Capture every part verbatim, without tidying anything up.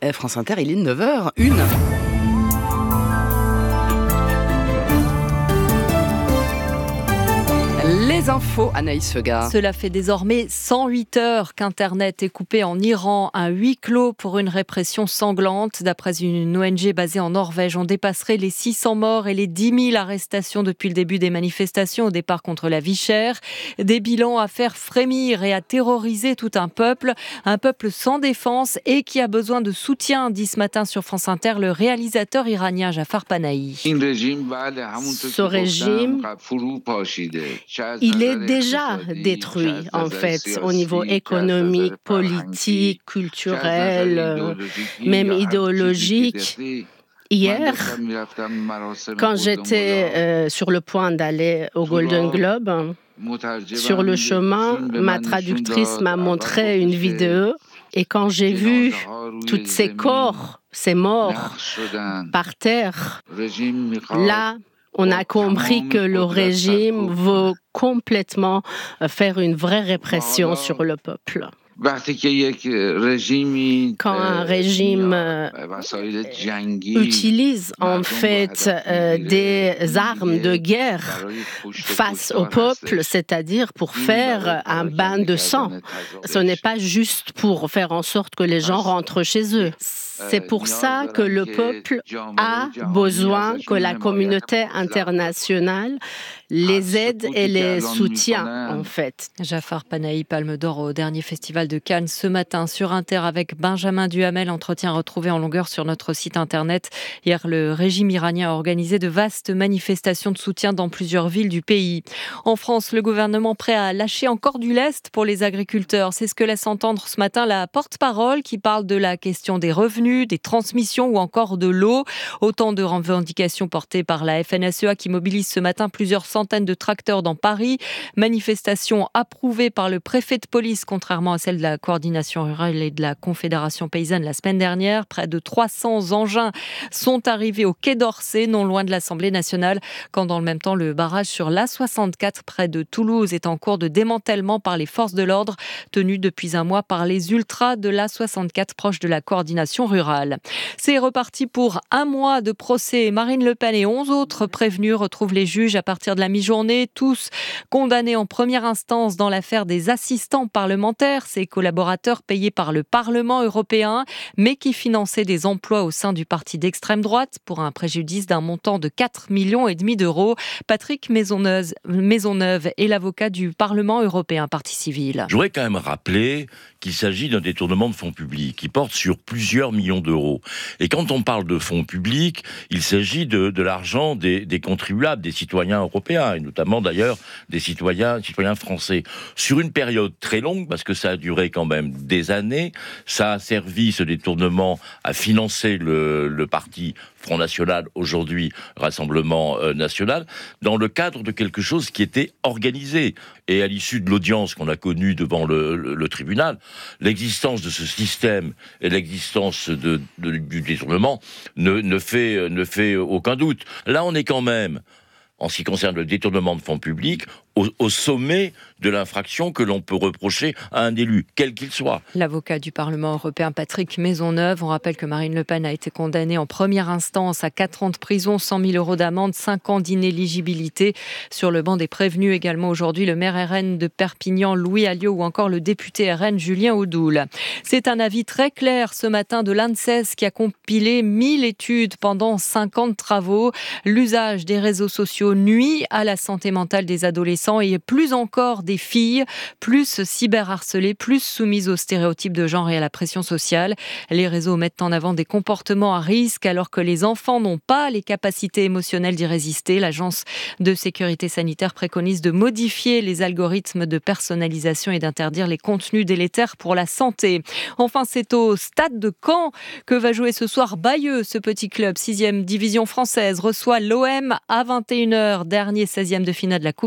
France Inter, il est neuf heures une. Les infos, Anaïs Feuga. Cela fait désormais cent huit heures qu'Internet est coupé en Iran, un huis clos pour une répression sanglante. D'après une O N G basée en Norvège, on dépasserait les six cents morts et les dix mille arrestations depuis le début des manifestations au départ contre la vie chère. Des bilans à faire frémir et à terroriser tout un peuple, un peuple sans défense et qui a besoin de soutien, dit ce matin sur France Inter le réalisateur iranien Jafar Panahi. Ce régime, il est déjà détruit, en fait, au niveau économique, politique, culturel, même idéologique. Hier, quand j'étais euh, sur le point d'aller au Golden Globe, sur le chemin, ma traductrice m'a montré une vidéo et quand j'ai vu tous ces corps, ces morts par terre, là, on a compris que le régime veut complètement faire une vraie répression sur le peuple. Quand un régime utilise en fait euh, des armes de guerre face au peuple, c'est-à-dire pour faire un bain de sang, ce n'est pas juste pour faire en sorte que les gens rentrent chez eux. C'est pour ça que le peuple a besoin que la communauté internationale les aide et les soutient, en fait. Jafar Panahi, Palme d'Or au dernier festival de Cannes ce matin sur Inter avec Benjamin Duhamel. Entretien retrouvé en longueur sur notre site internet. Hier, le régime iranien a organisé de vastes manifestations de soutien dans plusieurs villes du pays. En France, le gouvernement prêt à lâcher encore du lest pour les agriculteurs. C'est ce que laisse entendre ce matin la porte-parole qui parle de la question des revenus, des transmissions ou encore de l'eau. Autant de revendications portées par la F N S E A qui mobilise ce matin plusieurs centaines de tracteurs dans Paris. Manifestation approuvée par le préfet de police, contrairement à celle de la coordination rurale et de la Confédération paysanne la semaine dernière. Près de trois cents engins sont arrivés au Quai d'Orsay, non loin de l'Assemblée nationale, quand dans le même temps, le barrage sur l'A soixante-quatre près de Toulouse est en cours de démantèlement par les forces de l'ordre, tenu depuis un mois par les ultras de l'A soixante-quatre proche de la coordination rurale. C'est reparti pour un mois de procès. Marine Le Pen et onze autres prévenus retrouvent les juges à partir de la mi-journée, tous condamnés en première instance dans l'affaire des assistants parlementaires, ces collaborateurs payés par le Parlement européen, mais qui finançaient des emplois au sein du parti d'extrême droite pour un préjudice d'un montant de quatre virgule cinq millions d'euros. Patrick Maisonneuve, Maisonneuve est l'avocat du Parlement européen, partie civile. Je voudrais quand même rappeler qu'il s'agit d'un détournement de fonds publics qui porte sur plusieurs millions d'euros. Et quand on parle de fonds publics, il s'agit de, de l'argent des, des contribuables, des citoyens européens, et notamment d'ailleurs des citoyens, citoyens français. Sur une période très longue, parce que ça a duré quand même des années, ça a servi, ce détournement, à financer le, le parti Front National, aujourd'hui Rassemblement euh, National, dans le cadre de quelque chose qui était organisé. Et à l'issue de l'audience qu'on a connue devant le, le, le tribunal, l'existence de ce système et l'existence de, de, du détournement ne, ne, fait, ne fait aucun doute. Là, on est quand même, en ce qui concerne le détournement de fonds publics, au, au sommet de l'infraction que l'on peut reprocher à un élu, quel qu'il soit. L'avocat du Parlement européen Patrick Maisonneuve, on rappelle que Marine Le Pen a été condamnée en première instance à quatre ans de prison, cent mille euros d'amende, cinq ans d'inéligibilité. Sur le banc des prévenus également aujourd'hui, le maire R N de Perpignan, Louis Alliot, ou encore le député R N, Julien Audoul. C'est un avis très clair ce matin de l'ANSES qui a compilé mille études pendant cinq ans de travaux. L'usage des réseaux sociaux nuit à la santé mentale des adolescents et plus encore des filles, plus cyberharcelées, plus soumises aux stéréotypes de genre et à la pression sociale. Les réseaux mettent en avant des comportements à risque alors que les enfants n'ont pas les capacités émotionnelles d'y résister. L'Agence de sécurité sanitaire préconise de modifier les algorithmes de personnalisation et d'interdire les contenus délétères pour la santé. Enfin, c'est au stade de Caen que va jouer ce soir Bayeux. Ce petit club, sixième division française, reçoit l'O M à vingt et une heures, dernier seizième de finale de la Coupe de France.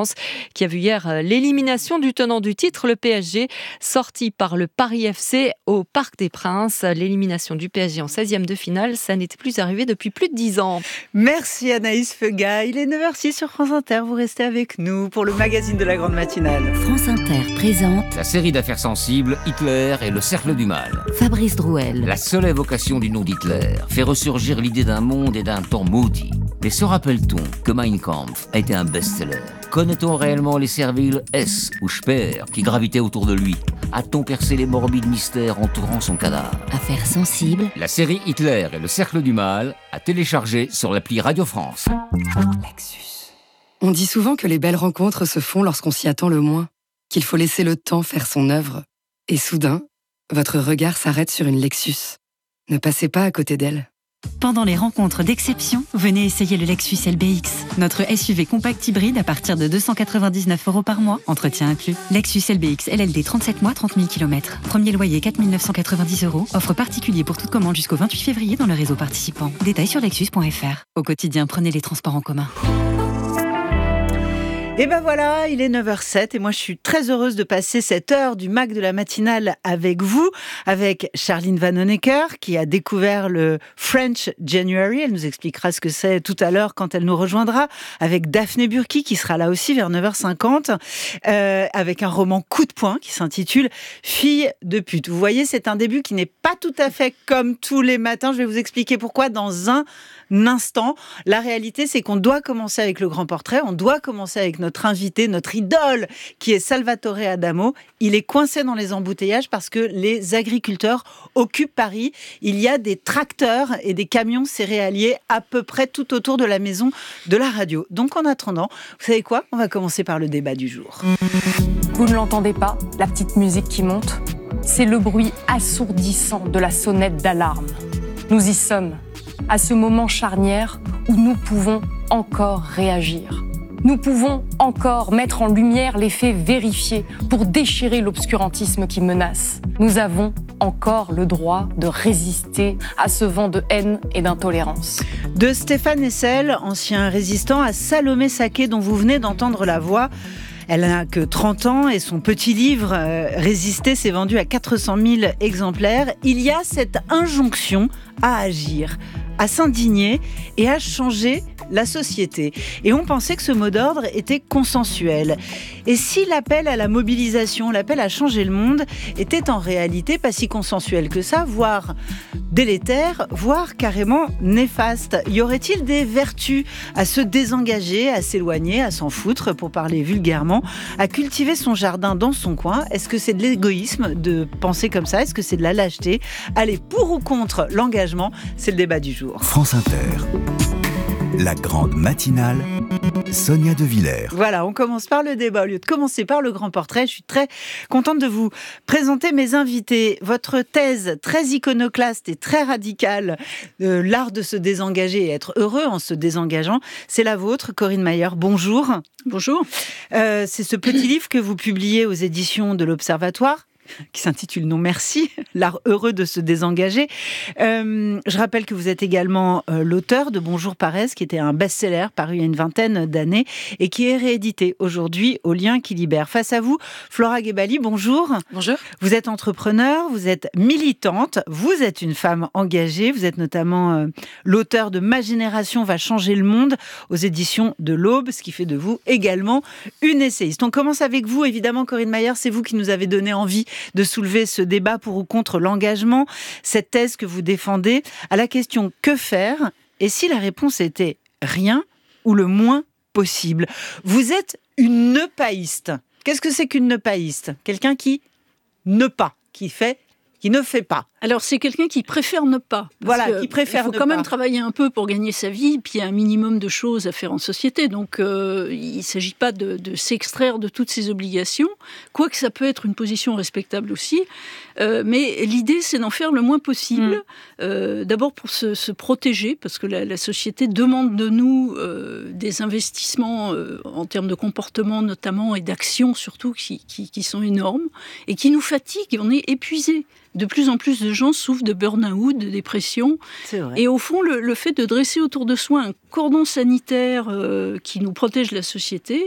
France, qui a vu hier l'élimination du tenant du titre, le P S G, sorti par le Paris F C au Parc des Princes. L'élimination du P S G en seizième de finale, ça n'était plus arrivé depuis plus de dix ans. Merci Anaïs Feuga. Il est neuf heures six sur France Inter. Vous restez avec nous pour le magazine de la Grande Matinale. France Inter présente la série d'affaires sensibles, Hitler et le cercle du mal. Fabrice Drouel. La seule évocation du nom d'Hitler fait ressurgir l'idée d'un monde et d'un temps maudit. Mais se rappelle-t-on que Mein Kampf a été un best-seller ? Connaît-on réellement les serviles Hess ou Speer qui gravitaient autour de lui ? A-t-on percé les morbides mystères entourant son cadavre ? Affaires sensibles. La série Hitler et le cercle du mal à télécharger sur l'appli Radio France. Lexus. On dit souvent que les belles rencontres se font lorsqu'on s'y attend le moins, qu'il faut laisser le temps faire son œuvre. Et soudain, votre regard s'arrête sur une Lexus. Ne passez pas à côté d'elle. Pendant les rencontres d'exception, venez essayer le Lexus L B X. Notre S U V compact hybride à partir de deux cent quatre-vingt-dix-neuf euros par mois, entretien inclus. Lexus L B X L L D trente-sept mois, trente mille kilomètres. Premier loyer quatre mille neuf cent quatre-vingt-dix euros. Offre particulier pour toute commande jusqu'au vingt-huit février dans le réseau participant. Détails sur lexus point f r. Au quotidien, prenez les transports en commun. Et ben voilà, il est neuf heures sept et moi je suis très heureuse de passer cette heure du Mac de la matinale avec vous, avec Charline Vanhoenacker qui a découvert le French January. Elle nous expliquera ce que c'est tout à l'heure quand elle nous rejoindra, avec Daphné Burki qui sera là aussi vers neuf heures cinquante, euh, avec un roman coup de poing qui s'intitule Fille de pute. Vous voyez, c'est un début qui n'est pas tout à fait comme tous les matins. Je vais vous expliquer pourquoi dans un instant. La réalité, c'est qu'on doit commencer avec le grand portrait, on doit commencer avec notre invité, notre idole, qui est Salvatore Adamo. Il est coincé dans les embouteillages parce que les agriculteurs occupent Paris. Il y a des tracteurs et des camions céréaliers à peu près tout autour de la maison de la radio. Donc en attendant, vous savez quoi ? On va commencer par le débat du jour. Vous ne l'entendez pas, la petite musique qui monte ? C'est le bruit assourdissant de la sonnette d'alarme. Nous y sommes. À ce moment charnière où nous pouvons encore réagir. Nous pouvons encore mettre en lumière les faits vérifiés pour déchirer l'obscurantisme qui menace. Nous avons encore le droit de résister à ce vent de haine et d'intolérance. De Stéphane Hessel, ancien résistant, à Salomé Saké, dont vous venez d'entendre la voix. Elle n'a que trente ans et son petit livre euh, « Résister » s'est vendu à quatre cent mille exemplaires. Il y a cette injonction à agir, à s'indigner et à changer la société. Et on pensait que ce mot d'ordre était consensuel. Et si l'appel à la mobilisation, l'appel à changer le monde était en réalité pas si consensuel que ça, voire délétère, voire carrément néfaste, y aurait-il des vertus à se désengager, à s'éloigner, à s'en foutre, pour parler vulgairement, à cultiver son jardin dans son coin? Est-ce que c'est de l'égoïsme de penser comme ça? Est-ce que c'est de la lâcheté? Allez, pour ou contre l'engagement, c'est le débat du jour. France Inter. La grande matinale, Sonia De Villers. Voilà, on commence par le débat au lieu de commencer par le grand portrait. Je suis très contente de vous présenter mes invités. Votre thèse très iconoclaste et très radicale, euh, l'art de se désengager et être heureux en se désengageant, c'est la vôtre, Corinne Mayer. Bonjour. Bonjour. Euh, c'est ce petit livre que vous publiez aux éditions de l'Observatoire, qui s'intitule Non merci, l'art heureux de se désengager. Euh, je rappelle que vous êtes également euh, l'auteur de Bonjour Paresse, qui était un best-seller paru il y a une vingtaine d'années et qui est réédité aujourd'hui au Lien qui libère. Face à vous, Flora Gebali, bonjour. Bonjour. Vous êtes entrepreneur, vous êtes militante, vous êtes une femme engagée, vous êtes notamment euh, l'auteur de Ma génération va changer le monde aux éditions de l'Aube, ce qui fait de vous également une essayiste. On commence avec vous, évidemment, Corinne Mayer, c'est vous qui nous avez donné envie de soulever ce débat pour ou contre l'engagement, cette thèse que vous défendez, à la question « Que faire ?» et si la réponse était « rien » ou le moins possible. Vous êtes une neupaïste. Qu'est-ce que c'est qu'une neupaïste? Quelqu'un qui ne pas, qui fait, qui ne fait pas. Alors, c'est quelqu'un qui préfère ne pas. Voilà, qui préfère ne pas. Il faut quand même travailler un peu pour gagner sa vie, puis il y a un minimum de choses à faire en société. Donc, euh, il ne s'agit pas de, de s'extraire de toutes ses obligations, quoique ça peut être une position respectable aussi. Euh, mais l'idée, c'est d'en faire le moins possible. Mmh. Euh, d'abord pour se, se protéger, parce que la, la société demande de nous euh, des investissements euh, en termes de comportement notamment, et d'action surtout, qui, qui, qui sont énormes, et qui nous fatiguent, on est épuisés. De plus en plus de gens souffrent de burn-out, de dépression. C'est vrai. Et au fond, le, le fait de dresser autour de soi un cordon sanitaire euh, qui nous protège la société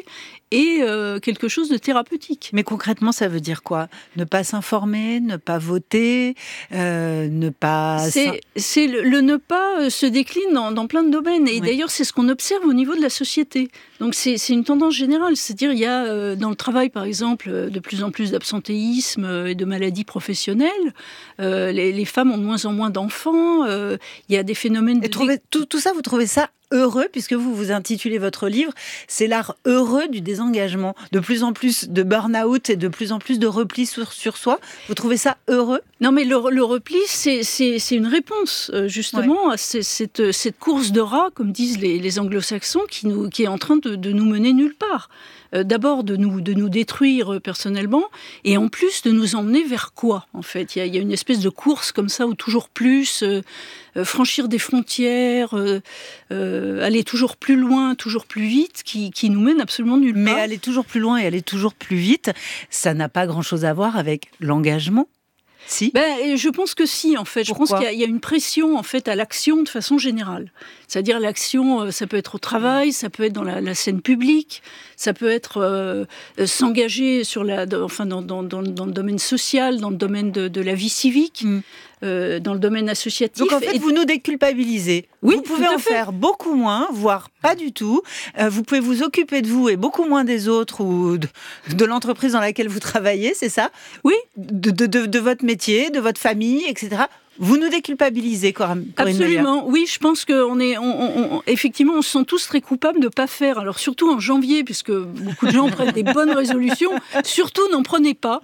et euh, quelque chose de thérapeutique. Mais concrètement, ça veut dire quoi ? Ne pas s'informer, ne pas voter, euh, ne pas... C'est, c'est le, le ne pas se décline dans, dans plein de domaines. Et oui. D'ailleurs, c'est ce qu'on observe au niveau de la société. Donc c'est, c'est une tendance générale. C'est-à-dire, il y a euh, dans le travail, par exemple, de plus en plus d'absentéisme et de maladies professionnelles. Euh, les, les femmes ont de moins en moins d'enfants. Euh, il y a des phénomènes... Et de... trouvez, tout, tout ça, vous trouvez ça heureux, puisque vous vous intitulez votre livre, c'est l'art heureux du désengagement. De plus en plus de burn-out et de plus en plus de repli sur, sur soi. Vous trouvez ça heureux ? Non, mais le, le repli, c'est, c'est, c'est une réponse, justement, ouais. à ces, cette, cette course de rats, comme disent les, les anglo-saxons, qui, nous, qui est en train de, de nous mener nulle part. Euh, d'abord, de nous, de nous détruire personnellement, et en plus, de nous emmener vers quoi, en fait ? Il y a, il y a une espèce de course comme ça, où toujours plus, euh, euh, franchir des frontières, euh, euh, aller toujours plus loin, toujours plus vite, qui, qui nous mène absolument nulle part. Mais aller toujours plus loin et aller toujours plus vite, ça n'a pas grand-chose à voir avec l'engagement. Si. Ben, je pense que si, en fait. Je Pourquoi ? pense qu'il y a, il y a une pression, en fait, à l'action de façon générale. C'est-à-dire l'action, ça peut être au travail, ça peut être dans la, la scène publique, ça peut être euh, s'engager sur la, enfin, dans, dans, dans, dans le domaine social, dans le domaine de, de la vie civique, mmh. euh, dans le domaine associatif. Donc en fait, et... vous nous déculpabilisez. Oui, vous pouvez en fait. faire beaucoup moins, voire pas du tout. Euh, vous pouvez vous occuper de vous et beaucoup moins des autres ou de, de l'entreprise dans laquelle vous travaillez, c'est ça ? Oui. De, de, de, de votre métier, de votre famille, et cetera. Vous nous déculpabilisez, Corinne Mayer. Absolument, oui, je pense qu'on est, on, on, on, effectivement, on se sent tous très coupables de ne pas faire. Alors surtout en janvier, puisque beaucoup de gens prennent des bonnes résolutions, surtout n'en prenez pas.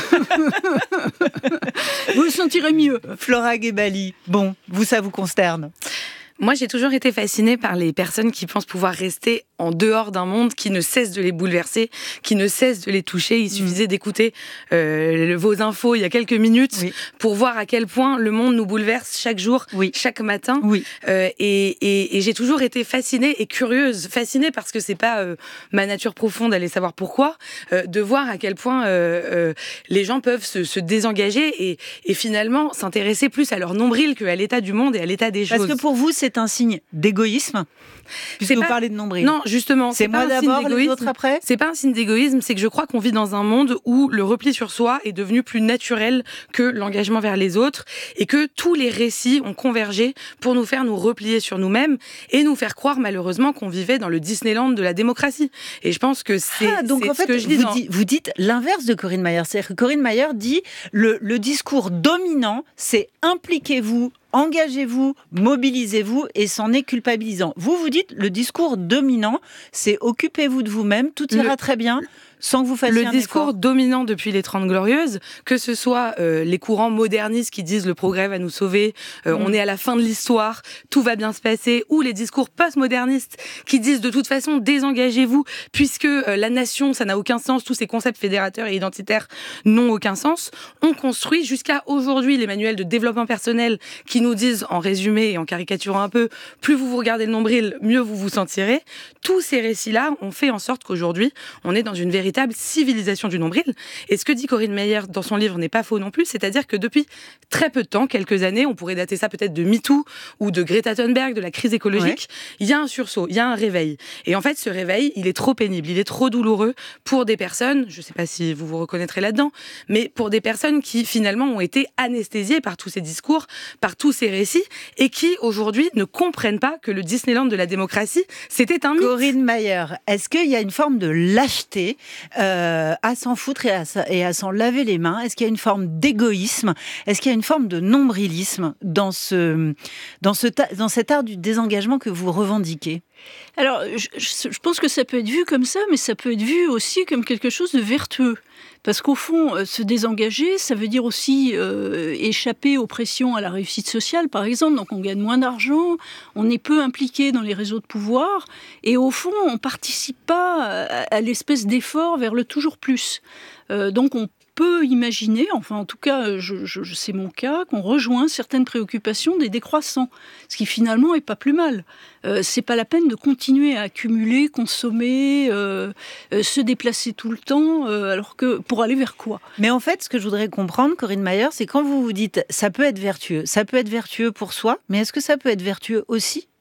Vous vous sentirez mieux. Flora Gebali, bon, vous, ça vous consterne ? Moi, j'ai toujours été fascinée par les personnes qui pensent pouvoir rester en dehors d'un monde qui ne cesse de les bouleverser, qui ne cesse de les toucher. Il suffisait mmh. d'écouter euh, vos infos il y a quelques minutes oui. pour voir à quel point le monde nous bouleverse chaque jour, oui. chaque matin. Oui. Euh, et, et, et j'ai toujours été fascinée et curieuse. Fascinée parce que c'est pas euh, ma nature profonde d'aller savoir pourquoi, euh, de voir à quel point euh, euh, les gens peuvent se, se désengager et, et finalement s'intéresser plus à leur nombril qu'à l'état du monde et à l'état des parce choses. Parce que pour vous, c'est un signe d'égoïsme, puisque c'est vous pas... parlez de nombril. Non, justement. C'est, c'est moi d'abord, les autres après ? C'est pas un signe d'égoïsme, c'est que je crois qu'on vit dans un monde où le repli sur soi est devenu plus naturel que l'engagement vers les autres et que tous les récits ont convergé pour nous faire nous replier sur nous-mêmes et nous faire croire malheureusement qu'on vivait dans le Disneyland de la démocratie. Et je pense que c'est, ah, donc c'est en fait, ce que je dis vous, dans... dites, vous dites l'inverse de Corinne Mayer. C'est-à-dire que Corinne Mayer dit le, le discours dominant, c'est impliquez-vous, engagez-vous, mobilisez-vous et c'en est culpabilisant. Vous, vous dites, le discours dominant, c'est occupez-vous de vous-même, tout ira le, très bien, sans que vous fassiez le un discours effort. Dominant depuis les Trente Glorieuses, que ce soit euh, les courants modernistes qui disent le progrès va nous sauver, euh, mmh. on est à la fin de l'histoire, tout va bien se passer, ou les discours postmodernistes qui disent de toute façon désengagez-vous, puisque euh, la nation, ça n'a aucun sens, tous ces concepts fédérateurs et identitaires n'ont aucun sens. On construit jusqu'à aujourd'hui les manuels de développement personnel qui nous disent, en résumé et en caricaturant un peu, plus vous vous regardez le nombril, mieux vous vous sentirez. Tous ces récits-là ont fait en sorte qu'aujourd'hui, on est dans une véritable civilisation du nombril. Et ce que dit Corinne Mayer dans son livre n'est pas faux non plus, c'est-à-dire que depuis très peu de temps, quelques années, on pourrait dater ça peut-être de MeToo ou de Greta Thunberg, de la crise écologique, il ouais. y a un sursaut, il y a un réveil. Et en fait, ce réveil, il est trop pénible, il est trop douloureux pour des personnes, je ne sais pas si vous vous reconnaîtrez là-dedans, mais pour des personnes qui finalement ont été anesthésiées par tous ces discours, par tous ces récits, et qui aujourd'hui ne comprennent pas que le Disneyland de la démocratie, c'était un mythe. Corinne Mayer, est-ce qu'il y a une forme de lâcheté Euh, à s'en foutre et à, et à s'en laver les mains? Est-ce qu'il y a une forme d'égoïsme? Est-ce qu'il y a une forme de nombrilisme dans, ce, dans, ce, dans cet art du désengagement que vous revendiquez? Alors, je, je pense que ça peut être vu comme ça, mais ça peut être vu aussi comme quelque chose de vertueux. Parce qu'au fond, se désengager, ça veut dire aussi euh, échapper aux pressions à la réussite sociale, par exemple. Donc on gagne moins d'argent, on est peu impliqué dans les réseaux de pouvoir, et au fond, on ne participe pas à, à l'espèce d'effort vers le toujours plus. Euh, donc on peut imaginer, enfin en tout cas je, je, c'est mon cas, qu'on rejoint certaines préoccupations des décroissants, ce qui finalement est pas plus mal. Euh, c'est pas la peine de continuer à accumuler, consommer, euh, euh, se déplacer tout le temps, euh, alors que pour aller vers quoi? Mais en fait, ce que je voudrais comprendre, Corinne Mayer, c'est quand vous vous dites ça peut être vertueux, ça peut être vertueux pour soi, mais est-ce que ça peut être vertueux aussi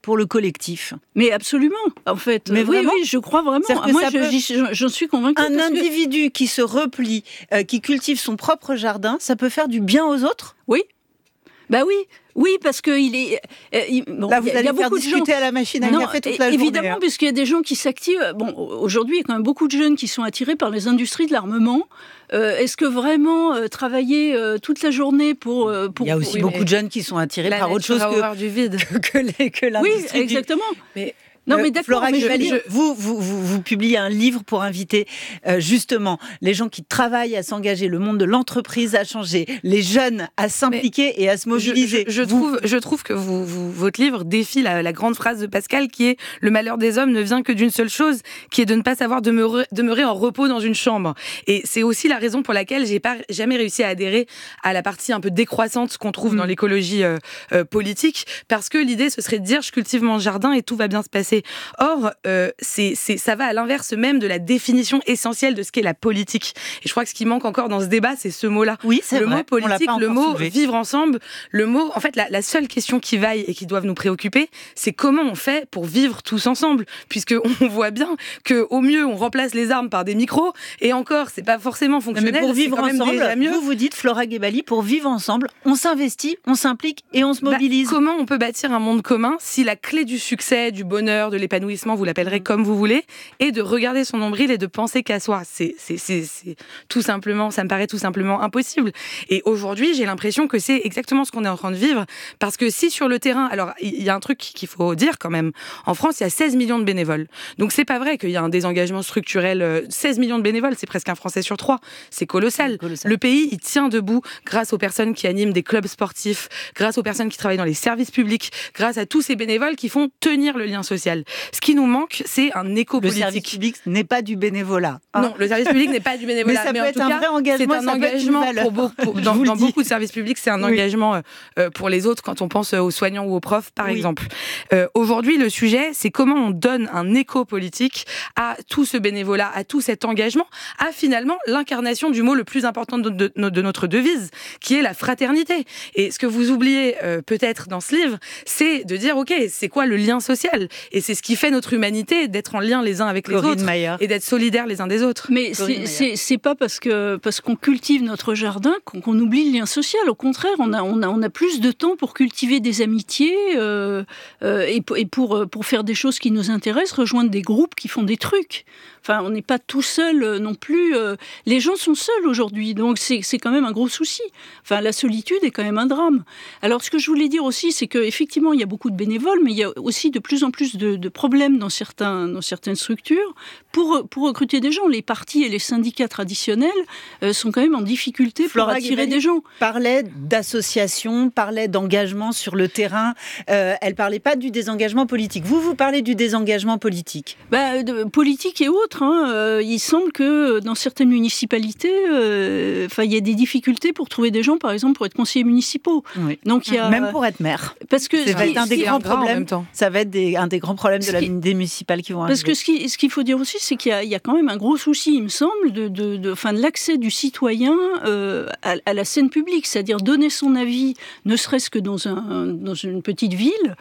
pour le collectif. Mais absolument, en fait. Mais oui, vraiment, oui, je crois vraiment. Moi, je, j'en suis convaincue. Un individu que... qui se replie, euh, qui cultive son propre jardin, ça peut faire du bien aux autres ? Oui. Bah oui, oui, parce que il est. Euh, il, bon, Là, vous allez y a faire beaucoup discuter de gens... à la machine à café toute la journée. Évidemment, hein. puisqu'il y a des gens qui s'activent. Bon, aujourd'hui, il y a quand même beaucoup de jeunes qui sont attirés par les industries de l'armement. Euh, est-ce que vraiment euh, travailler euh, toute la journée pour, euh, pour... Il y a aussi pour... beaucoup de jeunes qui sont attirés la par autre chose que, du vide. que, que, les, que l'industrie. Oui, exactement. Du... Mais... Non, mais d'accord, Flora mais je Gebali, dire... vous, vous, vous, vous publiez un livre pour inviter euh, justement les gens qui travaillent à s'engager, le monde de l'entreprise à changer, les jeunes à s'impliquer mais et à se mobiliser. Je, je, je, vous... trouve, je trouve que vous, vous, votre livre défie la, la grande phrase de Pascal qui est « Le malheur des hommes ne vient que d'une seule chose, qui est de ne pas savoir demeurer, demeurer en repos dans une chambre ». Et c'est aussi la raison pour laquelle j'ai pas jamais réussi à adhérer à la partie un peu décroissante qu'on trouve mmh. dans l'écologie euh, euh, politique, parce que l'idée, ce serait de dire « Je cultive mon jardin et tout va bien se passer ». Or, euh, c'est, c'est, ça va à l'inverse même de la définition essentielle de ce qu'est la politique. Et je crois que ce qui manque encore dans ce débat, c'est ce mot-là. Oui, c'est le vrai. mot politique, le mot soulevé. Vivre ensemble, le mot... En fait, la, la seule question qui vaille et qui doit nous préoccuper, c'est comment on fait pour vivre tous ensemble. Puisqu'on voit bien qu'au mieux, on remplace les armes par des micros, et encore, c'est pas forcément fonctionnel. Mais pour vivre c'est quand ensemble, même mieux. vous vous dites, Flora Gebali, pour vivre ensemble, on s'investit, on s'implique et on se mobilise. Bah, comment on peut bâtir un monde commun si la clé du succès, du bonheur, de l'épanouissement, vous l'appellerez comme vous voulez, et de regarder son nombril et de penser qu'à soi. C'est, c'est, c'est, c'est tout simplement, ça me paraît tout simplement impossible. Et aujourd'hui, j'ai l'impression que c'est exactement ce qu'on est en train de vivre, parce que si sur le terrain, alors il y a un truc qu'il faut dire quand même, en France, il y a seize millions de bénévoles. Donc c'est pas vrai qu'il y a un désengagement structurel. seize millions de bénévoles, c'est presque un Français sur trois. C'est colossal. colossal. Le pays, il tient debout grâce aux personnes qui animent des clubs sportifs, grâce aux personnes qui travaillent dans les services publics, grâce à tous ces bénévoles qui font tenir le lien social. Ce qui nous manque, c'est un éco-politique. Le service public n'est pas du bénévolat. Hein. Non, le service public n'est pas du bénévolat. Mais ça mais peut en être tout un cas, vrai engagement. C'est un engagement pour beaucoup. Pour, dans dans beaucoup de services publics, c'est un oui. engagement euh, pour les autres quand on pense aux soignants ou aux profs, par oui. exemple. Euh, aujourd'hui, le sujet, c'est comment on donne un éco-politique à tout ce bénévolat, à tout cet engagement, à finalement l'incarnation du mot le plus important de, de, de, de notre devise, qui est la fraternité. Et ce que vous oubliez euh, peut-être dans ce livre, c'est de dire, ok, c'est quoi le lien social ? Et c'est ce qui fait notre humanité, d'être en lien les uns avec les Corinne autres Maillard. Et d'être solidaires les uns des autres. Mais c'est, c'est, c'est pas parce que parce qu'on cultive notre jardin qu'on, qu'on oublie le lien social. Au contraire, on a on a on a plus de temps pour cultiver des amitiés euh, euh, et, et pour pour faire des choses qui nous intéressent, rejoindre des groupes qui font des trucs. Enfin, on n'est pas tout seul euh, non plus. Euh, les gens sont seuls aujourd'hui, donc c'est, c'est quand même un gros souci. Enfin, la solitude est quand même un drame. Alors, ce que je voulais dire aussi, c'est qu'effectivement, il y a beaucoup de bénévoles, mais il y a aussi de plus en plus de, de problèmes dans, certains, dans certaines structures pour, pour recruter des gens. Les partis et les syndicats traditionnels euh, sont quand même en difficulté Flora pour attirer Gebali des gens. Parlait d'associations, parlait d'engagement sur le terrain. Euh, elle parlait pas du désengagement politique. Vous, vous parlez du désengagement politique. Bah, de, politique et autres. Hein. Euh, il semble que dans certaines municipalités, euh, il y a des difficultés pour trouver des gens, par exemple, pour être conseillers municipaux. Oui. Donc, il y a... Même pour être maire. Parce que ça va être un des grands problèmes. En même temps. Ça va être des, un des grands problèmes de la, qui... des municipales qui vont Parce arriver. que ce, qui, ce qu'il faut dire aussi, c'est qu'il y a, il y a quand même un gros souci, il me semble, de, de, de, fin, de l'accès du citoyen euh, à, à la scène publique, c'est-à-dire donner son avis, ne serait-ce que dans, un, dans une petite ville,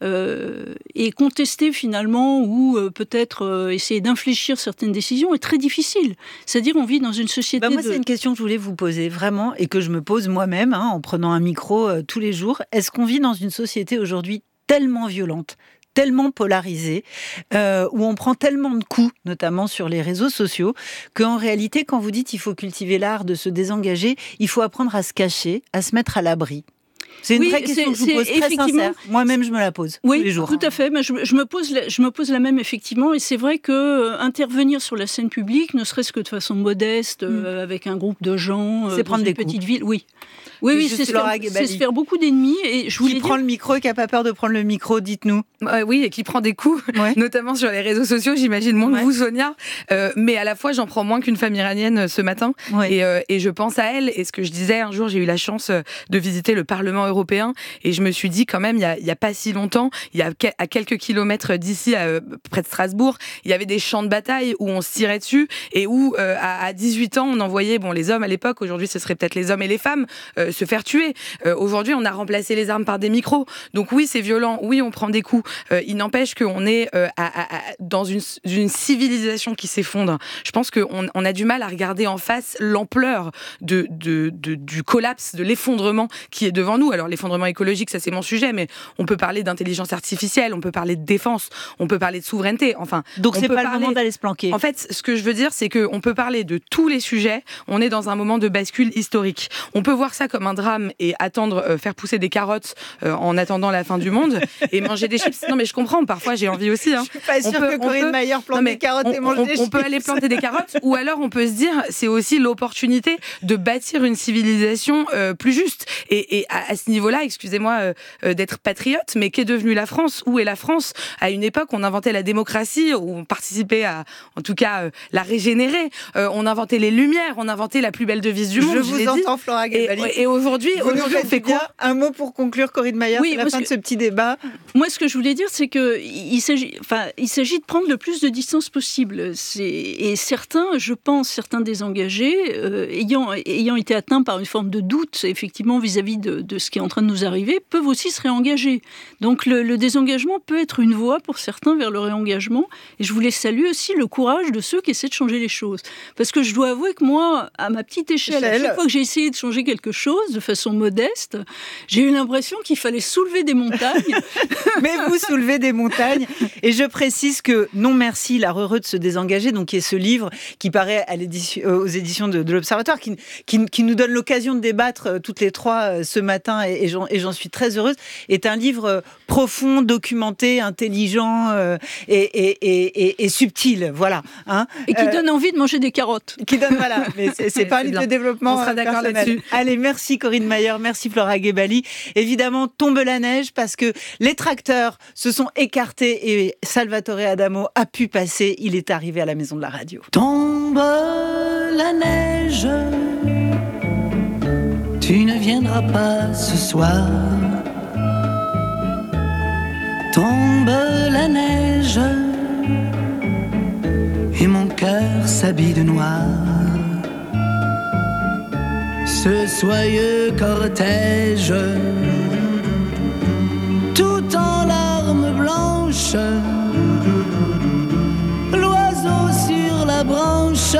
euh, et contester finalement ou euh, peut-être euh, essayer d'infléchir certaines décisions est très difficile. C'est-à-dire on vit dans une société bah moi, de... c'est une question que je voulais vous poser vraiment et que je me pose moi-même hein, en prenant un micro euh, tous les jours. Est-ce qu'on vit dans une société aujourd'hui tellement violente, tellement polarisée, euh, où on prend tellement de coups, notamment sur les réseaux sociaux, qu'en réalité, quand vous dites qu'il faut cultiver l'art de se désengager, il faut apprendre à se cacher, à se mettre à l'abri. C'est une oui, vraie question c'est, que je vous pose, très sincère. Moi-même, je me la pose oui, tous les jours. Oui, tout à fait. Mais je, je, me pose la, je me pose la même, effectivement. Et c'est vrai que euh, intervenir sur la scène publique, ne serait-ce que de façon modeste, euh, mmh. avec un groupe de gens, euh, c'est prendre dans des une petite coups. ville, oui. Oui, oui, c'est se, faire, c'est se faire beaucoup d'ennemis. Et je qui voulais prend dire... le micro et qui n'a pas peur de prendre le micro, dites-nous. Euh, oui, et qui prend des coups, ouais. notamment sur les réseaux sociaux, j'imagine moins ouais. que vous, Sonia. Euh, mais à la fois, j'en prends moins qu'une femme iranienne ce matin. Ouais. Et, euh, et je pense à elle. Et ce que je disais, un jour, j'ai eu la chance de visiter le Parlement européen. Et je me suis dit, quand même, il y a, il y a pas si longtemps, il y a à quelques kilomètres d'ici, à, près de Strasbourg, il y avait des champs de bataille où on se tirait dessus et où, euh, à, à dix-huit ans, on envoyait, bon, les hommes à l'époque, aujourd'hui, ce serait peut-être les hommes et les femmes, euh, se faire tuer. Euh, aujourd'hui, on a remplacé les armes par des micros. Donc oui, c'est violent. Oui, on prend des coups. Euh, il n'empêche qu'on est euh, à, à, à, dans une, une civilisation qui s'effondre. Je pense qu'on on a du mal à regarder en face l'ampleur de, de, de, du collapse, de l'effondrement qui est devant nous. Alors l'effondrement écologique, ça c'est mon sujet, mais on peut parler d'intelligence artificielle, on peut parler de défense, on peut parler de souveraineté. Enfin, donc c'est pas parler... le moment d'aller se planquer. En fait, ce que je veux dire, c'est qu'on peut parler de tous les sujets. On est dans un moment de bascule historique. On peut voir ça comme un drame et attendre, euh, faire pousser des carottes euh, en attendant la fin du monde et manger des chips. Non mais je comprends. Parfois j'ai envie aussi. Hein. Je suis pas sûre que Corinne Mayer plante des carottes on, et mange on, des on chips. On peut aller planter des carottes, ou alors on peut se dire, c'est aussi l'opportunité de bâtir une civilisation euh, plus juste. Et, et à, à ce niveau-là, excusez-moi euh, euh, d'être patriote, mais qu'est devenue la France ? Où est la France ? À une époque, on inventait la démocratie, on participait à, en tout cas, euh, la régénérer. Euh, on inventait les Lumières, on inventait la plus belle devise du monde. Je, je vous entends, dit. Flora Gebali. Et, et aujourd'hui, aujourd'hui on fait quoi ? Un mot pour conclure, Corinne Mayer, oui, c'est la fin que, de ce petit débat. Moi, ce que je voulais dire, c'est que il s'agit, enfin, il s'agit de prendre le plus de distance possible. C'est, et certains, je pense, certains désengagés, euh, ayant, ayant été atteints par une forme de doute, effectivement, vis-à-vis de, de ce qui est en train de nous arriver, peuvent aussi se réengager. Donc, le, le désengagement peut être une voie pour certains vers le réengagement. Et je voulais saluer aussi le courage de ceux qui essaient de changer les choses. Parce que je dois avouer que moi, à ma petite échelle, à chaque fois que j'ai essayé de changer quelque chose de façon modeste, j'ai eu l'impression qu'il fallait soulever des montagnes. Mais vous soulevez des montagnes. Et je précise que Non Merci, l'art heureux de se désengager, donc qui est ce livre qui paraît à l'édition, euh, aux éditions de, de l'Observatoire, qui, qui, qui nous donne l'occasion de débattre euh, toutes les trois euh, ce matin, et, et, j'en, et j'en suis très heureuse, est un livre euh, profond, documenté, intelligent euh, et, et, et, et, et subtil, voilà. Hein. Et qui euh, donne envie de manger des carottes. Qui donne, voilà, mais c'est, c'est pas un livre bien. de développement. On sera d'accord personnel. Là-dessus. Allez, merci Corinne Mayer, merci Flora Gebali. Évidemment, tombe la neige parce que les tracteurs se sont écartés et Salvatore Adamo a pu passer. Il est arrivé à la maison de la radio. Tombe la neige, tu ne viendras pas ce soir. Tombe la neige et mon cœur s'habille de noir. Ce soyeux cortège, tout en larmes blanches, l'oiseau sur la branche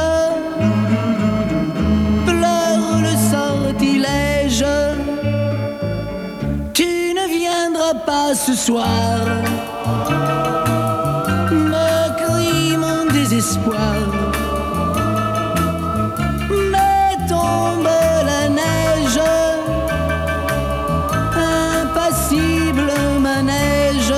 pleure le sortilège. Tu ne viendras pas ce soir, me crie mon désespoir. Mais tombe la neige, impassible manège.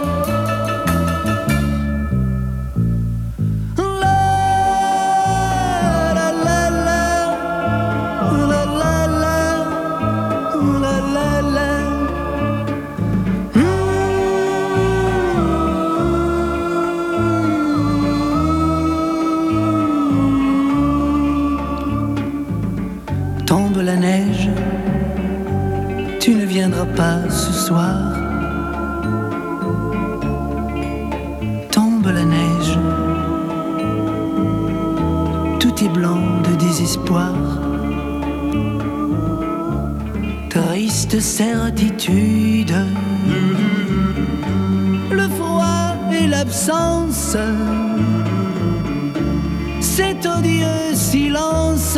La neige, tu ne viendras pas ce soir. Tombe la neige, tout est blanc de désespoir. Triste certitude, le froid et l'absence, cet odieux silence.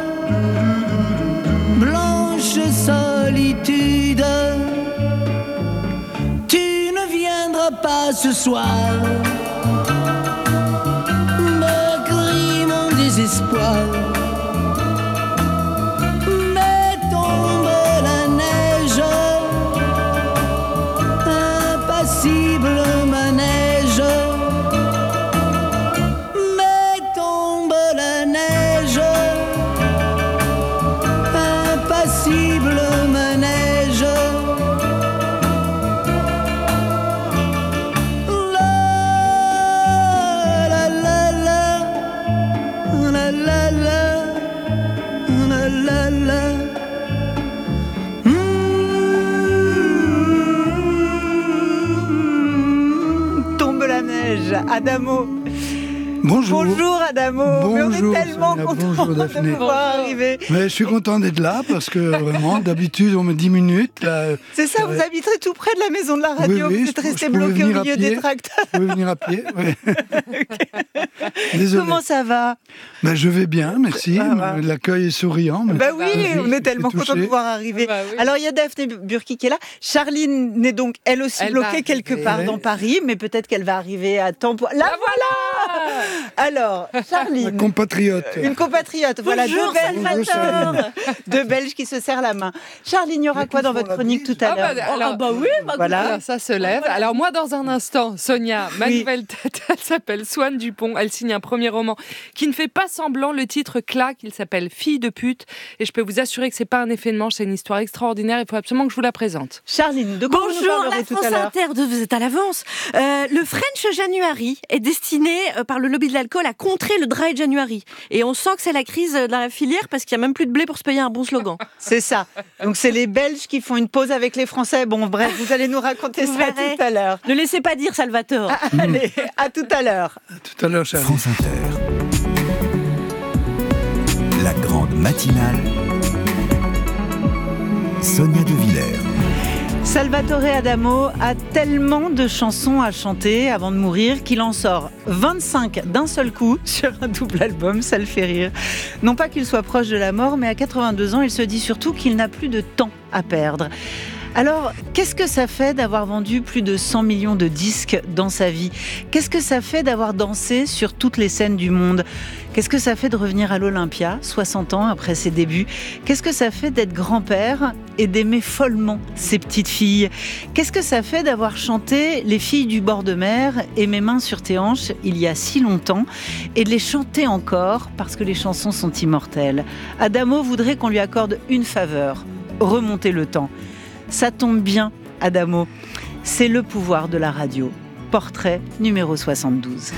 Blanche solitude, tu ne viendras pas ce soir, me crie mon désespoir. Mais tombe la neige, impassible manège. Mais tombe la neige, impassible manège. La la la la, la la la. Adamo. Bonjour. Bonjour Adamo. Bonjour, mais on est tellement Sonia. content Bonjour, de Daphné. pouvoir arriver. Mais je suis content d'être là parce que vraiment, d'habitude, on met dix minutes. Là, c'est ça, vous habiterez tout près de la maison de la radio. Oui, oui, vous êtes resté je bloqué au milieu pied, des tracteurs. Je peux venir à pied. Oui. Désolé. Comment ça va? Ben, je vais bien, merci. Ah, bah. L'accueil est souriant. Mais... Bah oui, on est tellement content de pouvoir arriver. Bah oui. Alors il y a Daphné Burki qui est là. Charline est donc elle aussi elle bloquée quelque part dans Paris, mais peut-être qu'elle va arriver à temps pour... La voilà. Alors, Charline. Une compatriote. Une compatriote. Voilà, Bonjour, deux Belges. Deux Belges qui se serrent la main. Charline, il y aura quoi dans votre chronique tout à l'heure? ah bah, alors, ah bah oui, bah voilà. Alors, ça se lève. Alors moi, dans un instant, Sonia, ma oui. nouvelle tête, elle s'appelle Swan Dupont. Elle signe un premier roman qui ne fait pas semblant. Le titre claque. Il s'appelle Fille de pute. Et je peux vous assurer que c'est pas un effet de manche. C'est une histoire extraordinaire. Il faut absolument que je vous la présente. Charline, de quoi Bonjour, vous nous parlerez la tout France à l'heure? Inter, vous êtes à l'avance. Euh, le French January est destiné euh, par le lobby de l'alcool à contrer le Dry January. Et on sent que c'est la crise de la filière parce qu'il n'y a même plus de blé pour se payer un bon slogan. C'est ça. Donc c'est les Belges qui font une pause avec les Français. Bon, bref, vous allez nous raconter vous ça verrez. tout à l'heure. Ne laissez pas dire Salvatore. Ah, mmh. Allez, à tout à l'heure. À tout à l'heure, Charlie. France Inter. La grande matinale. Sonia De Villers. Salvatore Adamo a tellement de chansons à chanter avant de mourir qu'il en sort vingt-cinq d'un seul coup sur un double album, ça le fait rire. Non pas qu'il soit proche de la mort, mais à quatre-vingt-deux ans, il se dit surtout qu'il n'a plus de temps à perdre. Alors, qu'est-ce que ça fait d'avoir vendu plus de cent millions de disques dans sa vie? Qu'est-ce que ça fait d'avoir dansé sur toutes les scènes du monde? Qu'est-ce que ça fait de revenir à l'Olympia, soixante ans après ses débuts? Qu'est-ce que ça fait d'être grand-père et d'aimer follement ses petites filles? Qu'est-ce que ça fait d'avoir chanté Les filles du bord de mer et Mes mains sur tes hanches il y a si longtemps et de les chanter encore parce que les chansons sont immortelles? Adamo voudrait qu'on lui accorde une faveur, remonter le temps. Ça tombe bien, Adamo. C'est le pouvoir de la radio. Portrait numéro soixante-douze.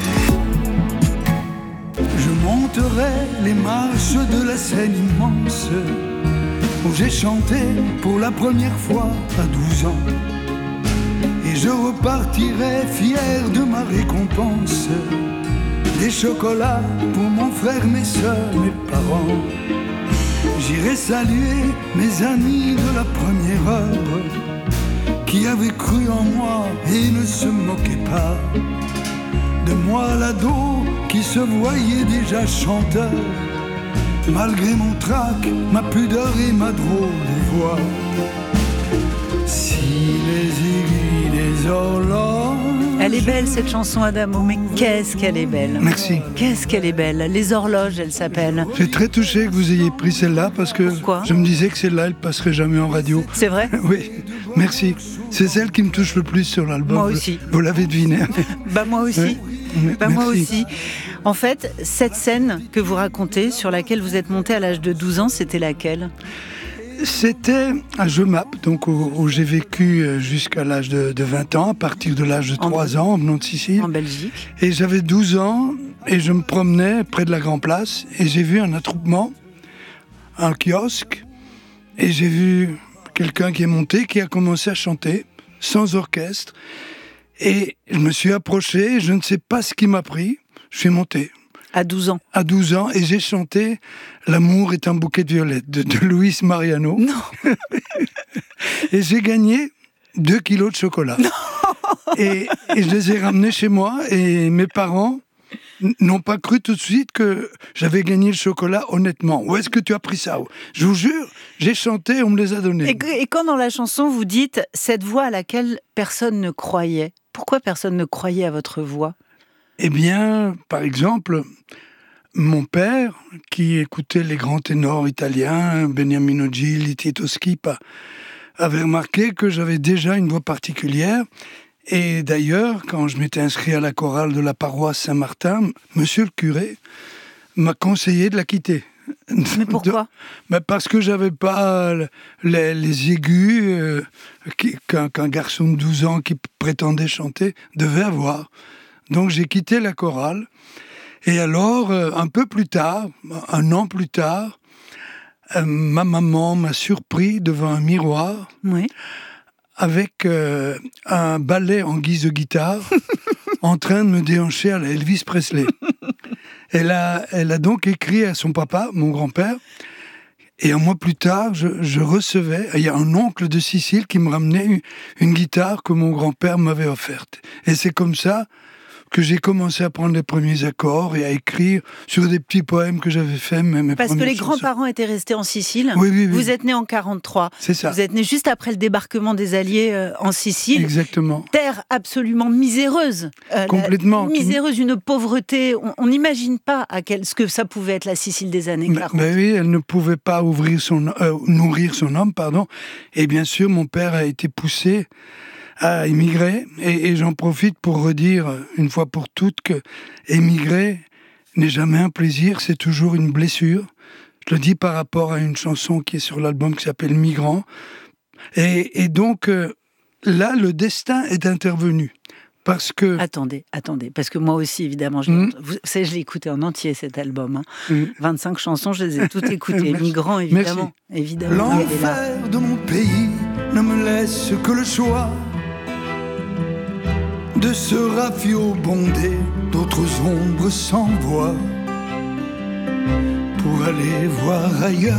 Je monterai les marches de la Seine immense où j'ai chanté pour la première fois à douze ans. Et je repartirai fier de ma récompense. Des chocolats pour mon frère, mes sœurs, mes parents. J'irai saluer mes amis de la première heure qui avaient cru en moi et ne se moquaient pas de moi, l'ado qui se voyait déjà chanteur, malgré mon trac, ma pudeur et ma drôle de voix. Si les aiguilles des horloges... Elle est belle cette chanson, Adamo, mais qu'est-ce qu'elle est belle. Merci. Qu'est-ce qu'elle est belle. Les horloges, elle s'appelle. Je suis très touché que vous ayez pris celle-là parce que Pourquoi je me disais que celle-là, elle passerait jamais en radio. C'est vrai? Oui, merci. C'est celle qui me touche le plus sur l'album. Moi aussi. Vous, vous l'avez deviné. Bah moi aussi. Oui. Bah moi aussi. En fait, cette scène que vous racontez, sur laquelle vous êtes monté à l'âge de douze ans, c'était laquelle? C'était à Jemappes, donc où, où j'ai vécu jusqu'à l'âge de, de vingt ans, à partir de l'âge de trois ans, en venant de Sicile. En Belgique. Et j'avais douze ans, et je me promenais près de la Grand Place, et j'ai vu un attroupement, un kiosque, et j'ai vu quelqu'un qui est monté, qui a commencé à chanter, sans orchestre. Et je me suis approché, je ne sais pas ce qui m'a pris, je suis monté. À douze ans. À douze ans, et j'ai chanté « L'amour est un bouquet de violettes » de, de Luis Mariano. Non. Et j'ai gagné deux kilos de chocolat. Non. Et, et je les ai ramenés chez moi, et mes parents n'ont pas cru tout de suite que j'avais gagné le chocolat honnêtement. Où est-ce que tu as pris ça? Je vous jure, j'ai chanté, on me les a donnés. Et, et quand dans la chanson vous dites « cette voix à laquelle personne ne croyait », pourquoi personne ne croyait à votre voix? Eh bien, par exemple, mon père, qui écoutait les grands ténors italiens, Beniamino Gigli, Tito Schipa, avait remarqué que j'avais déjà une voix particulière. Et d'ailleurs, quand je m'étais inscrit à la chorale de la paroisse Saint-Martin, monsieur le curé m'a conseillé de la quitter. Mais pourquoi? Mais parce que j'avais pas les, les aigus euh, qui, qu'un, qu'un garçon de douze ans qui prétendait chanter devait avoir. Donc j'ai quitté la chorale. Et alors, euh, un peu plus tard, un an plus tard, euh, ma maman m'a surpris devant un miroir. Oui. Avec euh, un ballet en guise de guitare en train de me déhancher à la Elvis Presley. elle, a, elle a donc écrit à son papa, mon grand-père, et un mois plus tard, je, je recevais, il y a un oncle de Sicile qui me ramenait une, une guitare que mon grand-père m'avait offerte. Et c'est comme ça que j'ai commencé à prendre les premiers accords et à écrire sur des petits poèmes que j'avais faits. Mes Parce que les chansons. grands-parents étaient restés en Sicile. Oui, oui, oui. Vous êtes né en quarante-trois. C'est ça. Vous êtes né juste après le débarquement des Alliés euh, en Sicile. Exactement. Terre absolument miséreuse. Euh, Complètement. La, miséreuse, une pauvreté. On n'imagine pas à quel, ce que ça pouvait être la Sicile des années quarante. Ben oui, elle ne pouvait pas ouvrir son, euh, nourrir son homme, pardon. Et bien sûr, mon père a été poussé à émigrer, et, et j'en profite pour redire une fois pour toutes que émigrer n'est jamais un plaisir, c'est toujours une blessure. Je le dis par rapport à une chanson qui est sur l'album qui s'appelle Migrant. Et, et donc euh, là, le destin est intervenu. Parce que... Attendez, attendez, parce que moi aussi, évidemment, je, mmh. vous savez, je l'ai écouté en entier, cet album. Hein. Mmh. vingt-cinq chansons, je les ai toutes écoutées. Migrant, évidemment. évidemment L'enfer de mon pays ne me laisse que le choix de ce rafio bondé d'autres ombres sans voix, pour aller voir ailleurs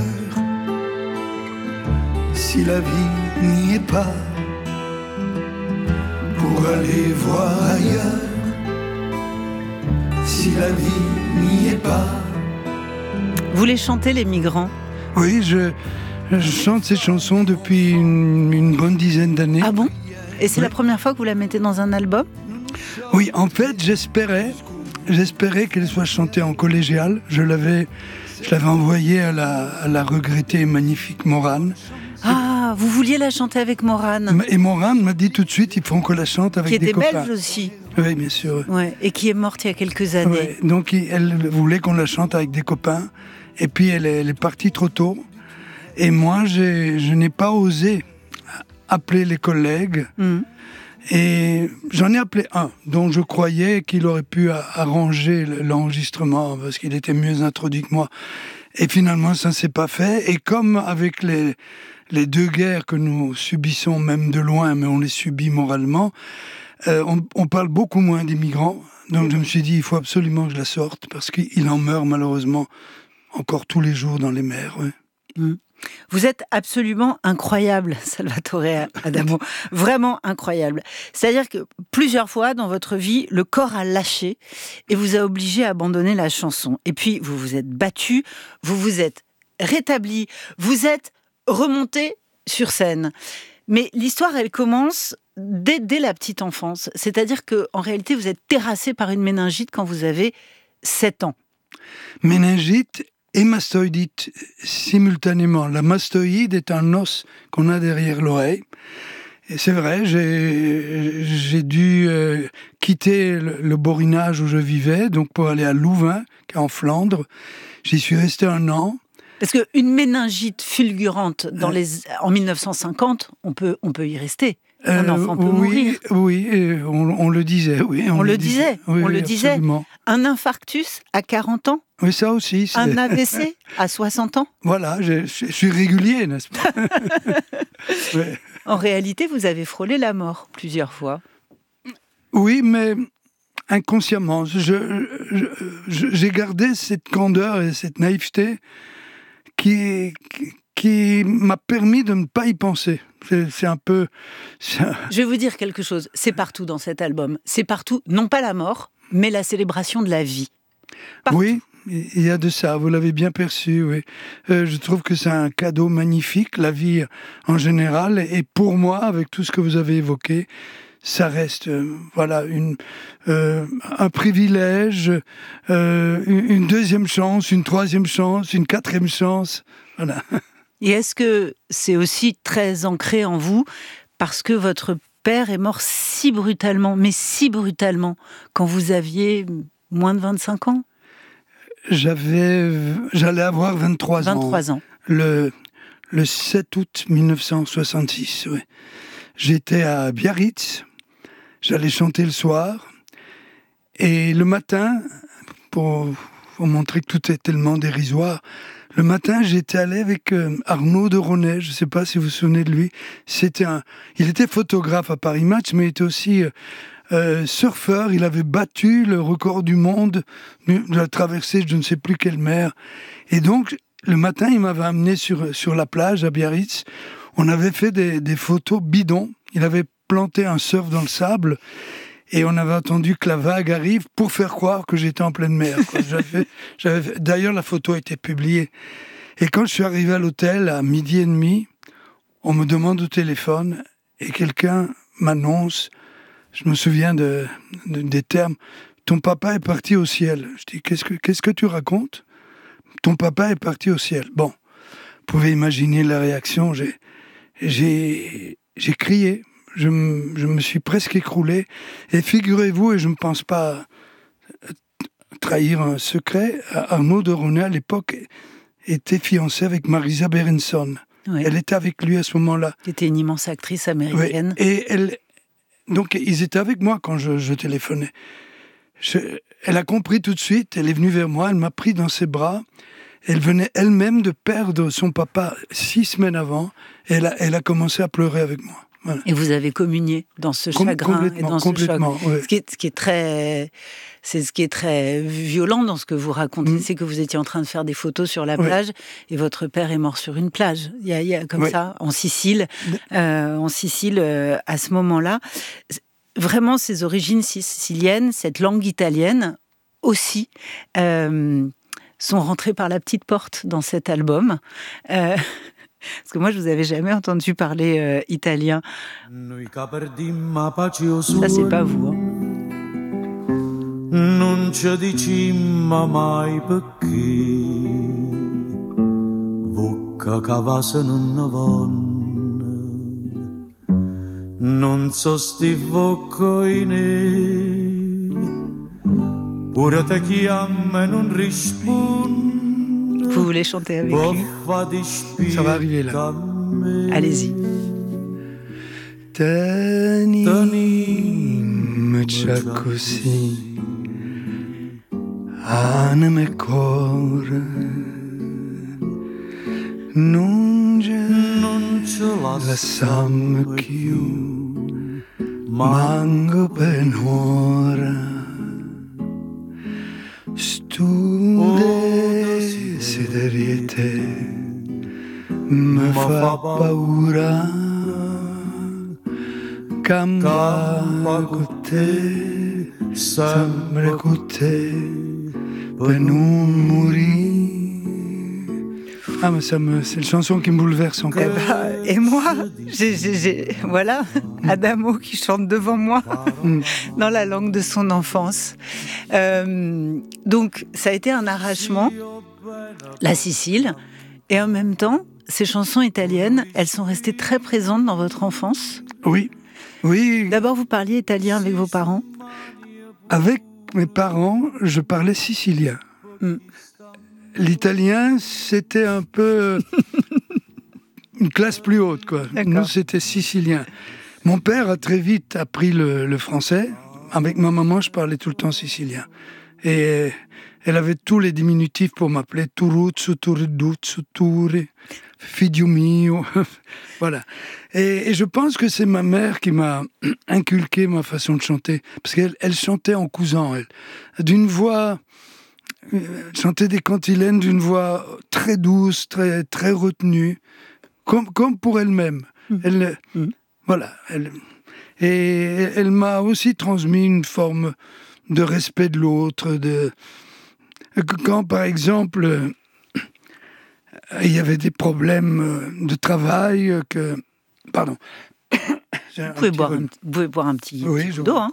si la vie n'y est pas, pour aller voir ailleurs si la vie n'y est pas. Vous les chantez, les Migrants? Oui, je, je chante ces chansons depuis une, une bonne dizaine d'années. Ah bon? Et c'est oui. la première fois que vous la mettez dans un album? Oui, en fait, j'espérais, j'espérais qu'elle soit chantée en collégial. Je l'avais, je l'avais envoyée à la, à la regrettée et magnifique Morane. Ah, vous vouliez la chanter avec Morane? Et Morane m'a dit tout de suite, il faut qu'on la chante avec des copains. Qui était belge aussi. Oui, bien sûr. Ouais, et qui est morte il y a quelques années. Ouais, donc elle voulait qu'on la chante avec des copains. Et puis elle est, elle est partie trop tôt. Et moi, j'ai, je n'ai pas osé appeler les collègues. Mmh. Et j'en ai appelé un, dont je croyais qu'il aurait pu arranger l'enregistrement, parce qu'il était mieux introduit que moi. Et finalement, ça ne s'est pas fait. Et comme avec les, les deux guerres que nous subissons, même de loin, mais on les subit moralement, euh, on, on parle beaucoup moins des migrants. Donc je me suis dit, il faut absolument que je la sorte, parce qu'il en meurt malheureusement encore tous les jours dans les mers. Ouais. Mmh. Vous êtes absolument incroyable, Salvatore Adamo. Vraiment incroyable. C'est-à-dire que plusieurs fois dans votre vie, le corps a lâché et vous a obligé à abandonner la chanson. Et puis, vous vous êtes battu, vous vous êtes rétabli, vous êtes remonté sur scène. Mais l'histoire, elle commence dès, dès la petite enfance. C'est-à-dire qu'en réalité, vous êtes terrassé par une méningite quand vous avez sept ans. Méningite et mastoïdite simultanément. La mastoïde est un os qu'on a derrière l'oreille. Et c'est vrai, j'ai, j'ai dû euh, quitter le, le borinage où je vivais, donc pour aller à Louvain, qui est en Flandre. J'y suis resté un an. Parce qu'une méningite fulgurante dans les, en mille neuf cent cinquante, on peut, on peut y rester. Un enfant peut euh, oui, mourir. Oui, on, on le disait. Oui, on, on le disait. disait. Oui, on oui, le disait. Absolument. Un infarctus à quarante ans. Oui, ça aussi. C'est... Un A V C à soixante ans. Voilà, je, je suis régulier, n'est-ce pas? Ouais. En réalité, vous avez frôlé la mort plusieurs fois. Oui, mais inconsciemment. Je, je, je, j'ai gardé cette candeur et cette naïveté qui, qui, qui m'a permis de ne pas y penser. C'est, c'est un peu... C'est un... Je vais vous dire quelque chose. C'est partout dans cet album. C'est partout, non pas la mort, mais la célébration de la vie. Partout. Oui, il y a de ça, vous l'avez bien perçu, oui. Euh, je trouve que c'est un cadeau magnifique, la vie en général, et pour moi, avec tout ce que vous avez évoqué, ça reste, euh, voilà, une, euh, un privilège, euh, une deuxième chance, une troisième chance, une quatrième chance, voilà. Et est-ce que c'est aussi très ancré en vous, parce que votre père est mort si brutalement, mais si brutalement, quand vous aviez moins de vingt-cinq ans? J'avais, j'allais avoir vingt-trois ans. vingt-trois ans. Le, le sept août mille neuf cent soixante-six, oui. J'étais à Biarritz, j'allais chanter le soir, et le matin, pour, pour montrer que tout est tellement dérisoire, le matin, j'étais allé avec euh, Arnaud de Ronet, je ne sais pas si vous vous souvenez de lui. C'était un, il était photographe à Paris Match, mais il était aussi euh, euh, surfeur, il avait battu le record du monde de la traversée de je ne sais plus quelle mer. Et donc, le matin, il m'avait amené sur, sur la plage à Biarritz. On avait fait des, des photos bidons. Il avait planté un surf dans le sable et on avait attendu que la vague arrive pour faire croire que j'étais en pleine mer. Quoi. J'avais, j'avais, d'ailleurs, la photo a été publiée. Et quand je suis arrivé à l'hôtel à midi et demi, on me demande au téléphone et quelqu'un m'annonce, je me souviens de, de, des termes, « Ton papa est parti au ciel ». Je dis « Qu'est-ce que, qu'est-ce que tu racontes ? Ton papa est parti au ciel ». Bon, vous pouvez imaginer la réaction. J'ai, j'ai, j'ai crié, je, m, je me suis presque écroulé. Et figurez-vous, et je ne pense pas trahir un secret, Arnaud de Ronay, à l'époque, était fiancé avec Marisa Berenson. Oui. Elle était avec lui à ce moment-là. Qui était une immense actrice américaine. Oui. Et elle, donc, ils étaient avec moi quand je, je téléphonais. Je, elle a compris tout de suite, elle est venue vers moi, elle m'a pris dans ses bras. Elle venait elle-même de perdre son papa six semaines avant. Et elle a, elle a commencé à pleurer avec moi. Voilà. Et vous avez communié dans ce Com- chagrin et dans ce choc. Ouais. Ce qui est, ce qui est très, c'est ce qui est très violent dans ce que vous racontez, mmh. c'est que vous étiez en train de faire des photos sur la plage ouais. et votre père est mort sur une plage. Il y a, il y a comme ouais. ça en Sicile, euh, en Sicile euh, à ce moment-là. Vraiment, ces origines siciliennes, cette langue italienne aussi. Euh, sont rentrées par la petite porte dans cet album. Euh, parce que moi, je vous avais jamais entendu parler euh, italien. Ça, c'est pas vous. Hein. Non ci dicimmo mai perché Vocca cavase non vanno Non so sti voccoine Pure te chiama non risponde. Vous voulez chanter avec lui? Ça va arriver là. Allez-y. Tenimeci così anima e cuore non ce lasciamo più manco per un'ora tu desideriete mi fa paura campare con te sempre con te per non mourir. Ah mais ça me, c'est une chanson qui me bouleverse encore. Et, bah, et moi, j'ai, j'ai, j'ai, voilà, Adamo qui chante devant moi dans la langue de son enfance. Euh, donc ça a été un arrachement, la Sicile, et en même temps, ces chansons italiennes, elles sont restées très présentes dans votre enfance. Oui, oui. D'abord, vous parliez italien avec vos parents. Avec mes parents, je parlais sicilien. Mm. L'italien, c'était un peu une classe plus haute, quoi. D'accord. Nous, c'était sicilien. Mon père a très vite appris le, le français. Avec ma maman, je parlais tout le temps sicilien. Et elle avait tous les diminutifs pour m'appeler Turuzzo, Turiduzzo, Turi, Figlio mio. Voilà. Et, et je pense que c'est ma mère qui m'a inculqué ma façon de chanter. Parce qu'elle elle chantait en cousant, elle. D'une voix... Elle chantait des cantilènes d'une voix très douce, très, très retenue, comme, comme pour elle-même. Mmh. Elle, mmh. Voilà. Elle, et elle m'a aussi transmis une forme de respect de l'autre. De, quand, par exemple, il y avait des problèmes de travail, que... Pardon. Vous pouvez, boire un, vous pouvez boire un petit, oui, petit d'eau. Hein.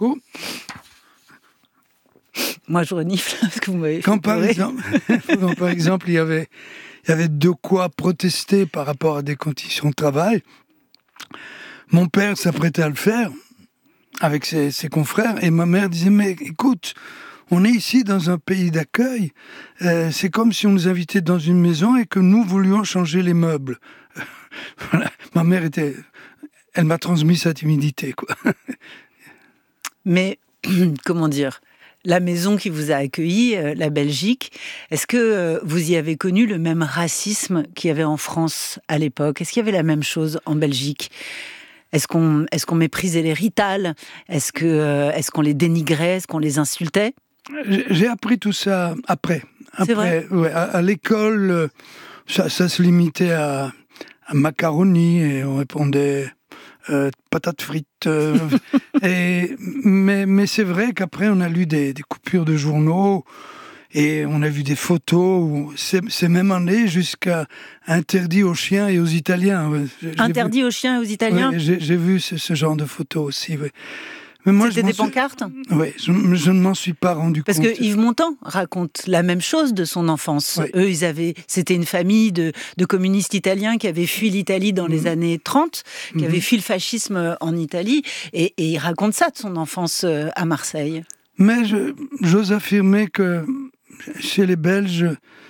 Moi, je renifle parce que vous m'avez fait quand par exemple, quand par exemple, il y avait, il y avait de quoi protester par rapport à des conditions de travail. Mon père s'apprêtait à le faire avec ses, ses confrères et ma mère disait « Mais écoute, on est ici dans un pays d'accueil. Euh, c'est comme si on nous invitait dans une maison et que nous voulions changer les meubles. » Voilà. Ma mère était... Elle m'a transmis sa timidité, quoi. Mais, comment dire ? La maison qui vous a accueilli, euh, la Belgique, est-ce que euh, vous y avez connu le même racisme qu'il y avait en France à l'époque ? Est-ce qu'il y avait la même chose en Belgique ? Est-ce qu'on, est-ce qu'on méprisait les ritales ? Est-ce que, euh, est-ce qu'on les dénigrait ? Est-ce qu'on les insultait ? J'ai appris tout ça après. après C'est vrai ? Ouais, à, à l'école, ça, ça se limitait à, à macaroni et on répondait euh, patates frites. Euh, et, mais, mais c'est vrai qu'après, on a lu des, des coupures de journaux et on a vu des photos. Où c'est, c'est même allé jusqu'à interdit aux chiens et aux Italiens. J'ai, interdit j'ai vu, aux chiens et aux Italiens ? Ouais, j'ai, j'ai vu ce, ce genre de photos aussi, oui. Mais moi, C'était je des suis... pancartes ? Oui, je, je ne m'en suis pas rendu Parce compte. Parce que Yves Montand raconte la même chose de son enfance. Oui. Eux, ils avaient, c'était une famille de, de communistes italiens qui avaient fui l'Italie dans mmh. les années trente, qui mmh. avaient fui le fascisme en Italie, et, et il raconte ça de son enfance à Marseille. Mais je, j'ose affirmer que chez les Belges,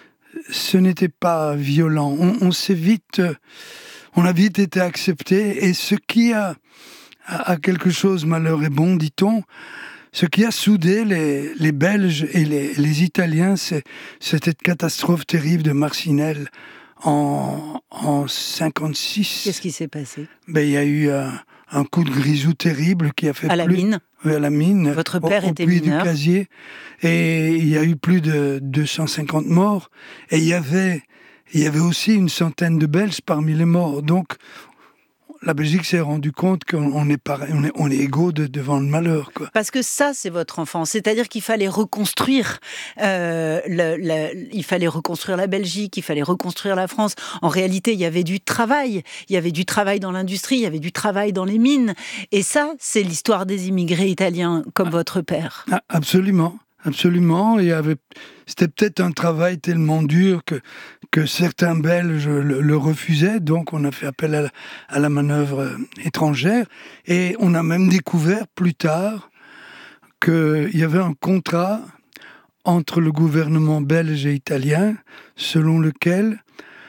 ce n'était pas violent. On, on s'est vite, on a vite été accepté, et ce qui a à quelque chose, malheur est bon, dit-on. Ce qui a soudé les, les Belges et les, les Italiens, c'est cette catastrophe terrible de Marcinelle en, en cinquante-six. Qu'est-ce qui s'est passé ? Ben, il y a eu un, un coup de grisou terrible qui a fait à plus... la mine. Oui, à la mine. Votre père au, au était puits mineur. Du casier. Et il y a eu plus de deux cent cinquante morts. Et il y avait, il y avait aussi une centaine de Belges parmi les morts. Donc, la Belgique s'est rendue compte qu'on est pareil, on est, on est égaux de, devant le malheur, quoi. Parce que ça, c'est votre enfance. C'est-à-dire qu'il fallait reconstruire, euh, le, le, il fallait reconstruire la Belgique, il fallait reconstruire la France. En réalité, il y avait du travail. Il y avait du travail dans l'industrie, il y avait du travail dans les mines. Et ça, c'est l'histoire des immigrés italiens, comme ah, votre père. Ah, absolument. Absolument, il y avait, c'était peut-être un travail tellement dur que, que certains Belges le, le refusaient, donc on a fait appel à la, à la manœuvre étrangère, et on a même découvert plus tard qu'il y avait un contrat entre le gouvernement belge et italien, selon lequel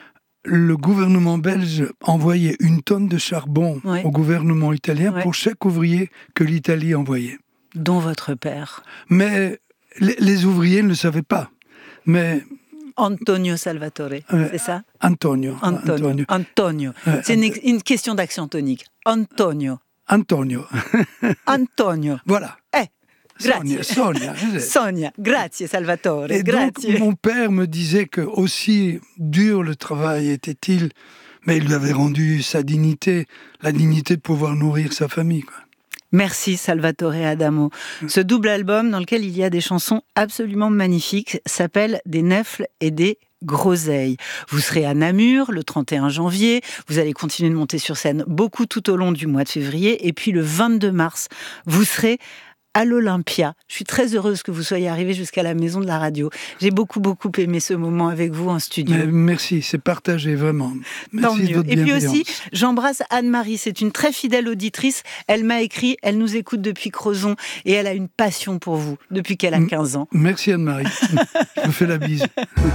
le gouvernement belge envoyait une tonne de charbon ouais. au gouvernement italien ouais. pour chaque ouvrier que l'Italie envoyait. Dont votre père. Mais Les, les ouvriers ne le savaient pas, mais... Antonio Salvatore, euh, c'est ça ? Antonio. Antonio. Antonio. Antonio. Euh, c'est une, une question d'accent tonique. Antonio. Antonio. Antonio. Voilà. Eh, grazie. Sonia. Sonia. Sonia. Grazie Salvatore. Et grazie. Donc, mon père me disait que aussi dur le travail était-il, mais il lui avait rendu sa dignité, la dignité de pouvoir nourrir sa famille, quoi. Merci Salvatore Adamo. Ce double album dans lequel il y a des chansons absolument magnifiques s'appelle Des Nèfles et des Groseilles. Vous serez à Namur le trente et un janvier, vous allez continuer de monter sur scène beaucoup tout au long du mois de février, et puis le vingt-deux mars, vous serez à l'Olympia. Je suis très heureuse que vous soyez arrivé jusqu'à la maison de la radio. J'ai beaucoup, beaucoup aimé ce moment avec vous en studio. Mais merci, c'est partagé, vraiment. Merci. Tant mieux. Et puis aussi, j'embrasse Anne-Marie, c'est une très fidèle auditrice. Elle m'a écrit, elle nous écoute depuis Crozon, et elle a une passion pour vous, depuis qu'elle a quinze ans. Merci Anne-Marie. Je vous fais la bise.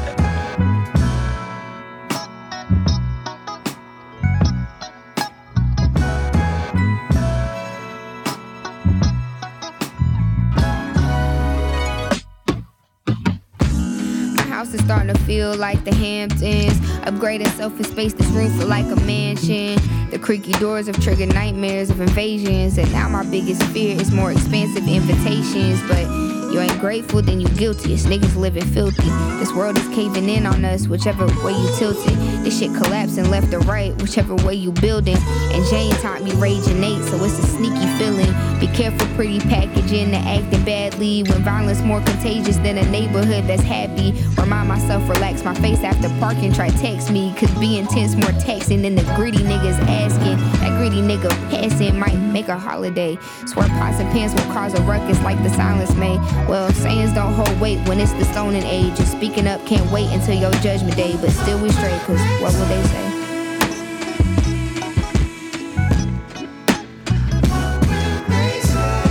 House is starting to feel like the Hamptons. Upgraded sofa space, this room feel like a mansion. The creaky doors have triggered nightmares of invasions. And now my biggest fear is more expansive invitations. But you ain't grateful, then you guilty. Niggas living filthy. This world is caving in on us, whichever way you tilt it. This shit collapsing left or right, whichever way you building. And Jane taught me rage innate, so it's a sneaky feeling. Be careful, pretty packaging, and acting badly. When violence more contagious than a neighborhood that's happy. Remind myself, relax my face after parking. Try text me, could be intense, more texting than the greedy niggas asking. That greedy nigga passing might make a holiday. Swear pots and pans will cause a ruckus like the silence may. Well, sayings don't hold weight when it's the stoning age. And speaking up can't wait until your judgment day. But still we straight, cause what will they say?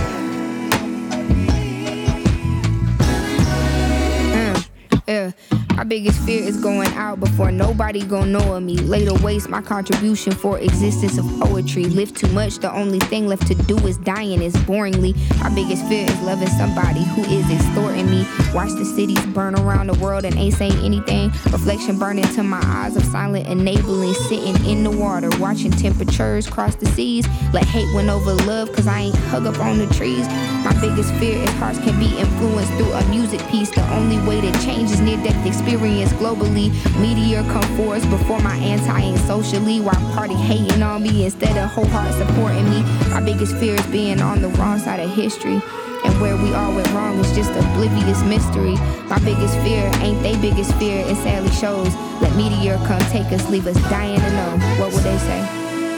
Mm, yeah. My biggest fear is going out before nobody gon' know of me. Later waste my contribution for existence of poetry. Live too much, the only thing left to do is dying is boringly. My biggest fear is loving somebody who is extorting me. Watch the cities burn around the world and ain't saying anything. Reflection burn into my eyes of silent enabling. Sitting in the water, watching temperatures cross the seas. Let hate win over love, cause I ain't hug up on the trees. My biggest fear is hearts can be influenced through a music piece. The only way to change is near-death experience globally. Meteor come forth before my anti ain't socially. While party hating on me instead of whole heart supporting me. My biggest fear is being on the wrong side of history. And where we all went wrong is just oblivious mystery. My biggest fear ain't they biggest fear, it sadly shows. Let meteor come take us, leave us dying to know. What would they say?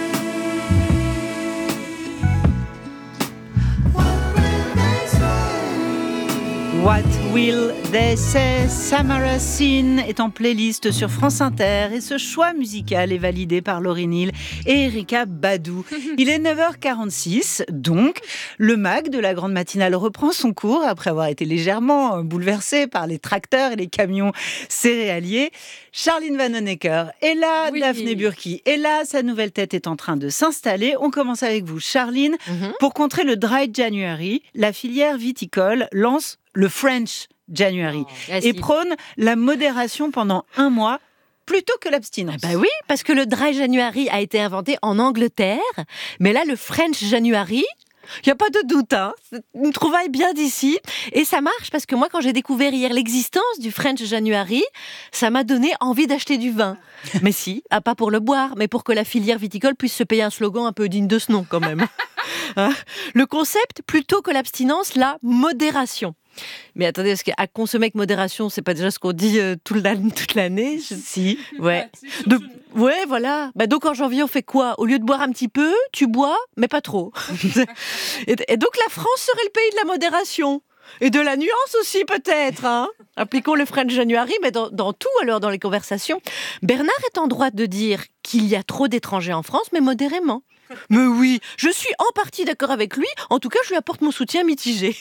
What will they say? Samara Sin est en playlist sur France Inter et ce choix musical est validé par Lauryn Hill et Erykah Badu. Il est neuf heures quarante-six, donc le mag de la grande matinale reprend son cours après avoir été légèrement bouleversé par les tracteurs et les camions céréaliers. Charline Vanhoenacker est là, oui. Daphné Burki est là, sa nouvelle tête est en train de s'installer. On commence avec vous, Charline. Mm-hmm. Pour contrer le Dry January, la filière viticole lance le French January oh, et prône la modération pendant un mois plutôt que l'abstinence. Bah oui, parce que le Dry January a été inventé en Angleterre, mais là le French January, il n'y a pas de doute, hein. C'est une trouvaille bien d'ici. Et ça marche parce que moi, quand j'ai découvert hier l'existence du French January, ça m'a donné envie d'acheter du vin. Mais si, ah, pas pour le boire, mais pour que la filière viticole puisse se payer un slogan un peu digne de ce nom quand même. Hein, le concept, plutôt que l'abstinence, la modération. Mais attendez, parce qu'à consommer avec modération, c'est pas déjà ce qu'on dit euh, toute l'année? Je... Si, ouais. De... Ouais, voilà. Bah donc en janvier, on fait quoi? Au lieu de boire un petit peu, tu bois, mais pas trop. et, et donc la France serait le pays de la modération. Et de la nuance aussi, peut-être. Hein. Appliquons le French January, mais dans, dans tout, alors, dans les conversations. Bernard est en droit de dire qu'il y a trop d'étrangers en France, mais modérément. Mais oui, je suis en partie d'accord avec lui. En tout cas, je lui apporte mon soutien mitigé.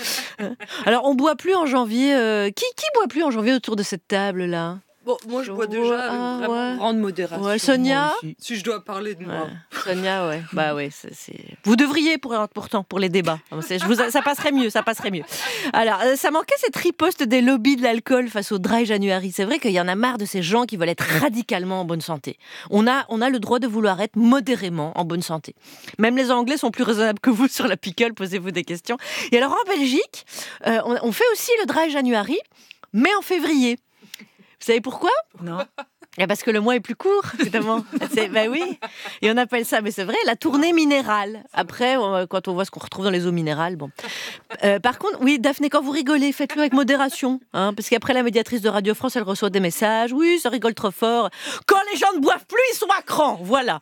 Alors, on boit plus en janvier. Euh, qui, qui boit plus en janvier autour de cette table-là? Bon, moi, je bois déjà ah, une ouais. grande modération. Ouais, Sonia, si je dois parler de moi. Ouais. Sonia, ouais. Bah ouais, c'est, c'est... Vous devriez pour, pourtant pour les débats. Je vous, ça passerait mieux, ça passerait mieux. Alors, ça manquait cette riposte des lobbies de l'alcool face au Dry January. C'est vrai qu'il y en a marre de ces gens qui veulent être radicalement en bonne santé. On a, on a le droit de vouloir être modérément en bonne santé. Même les Anglais sont plus raisonnables que vous sur la pickle. Posez-vous des questions. Et alors en Belgique, euh, on, on fait aussi le Dry January, mais en février. Vous savez pourquoi? Non. Et parce que le mois est plus court, évidemment. C'est, bah oui. Et on appelle ça, mais c'est vrai, la tournée minérale. Après, on, quand on voit ce qu'on retrouve dans les eaux minérales, bon. Euh, par contre, oui, Daphné, quand vous rigolez, faites-le avec modération. Hein, parce qu'après, la médiatrice de Radio France, elle reçoit des messages. Oui, ça rigole trop fort. Quand les gens ne boivent plus, ils sont à cran. Voilà.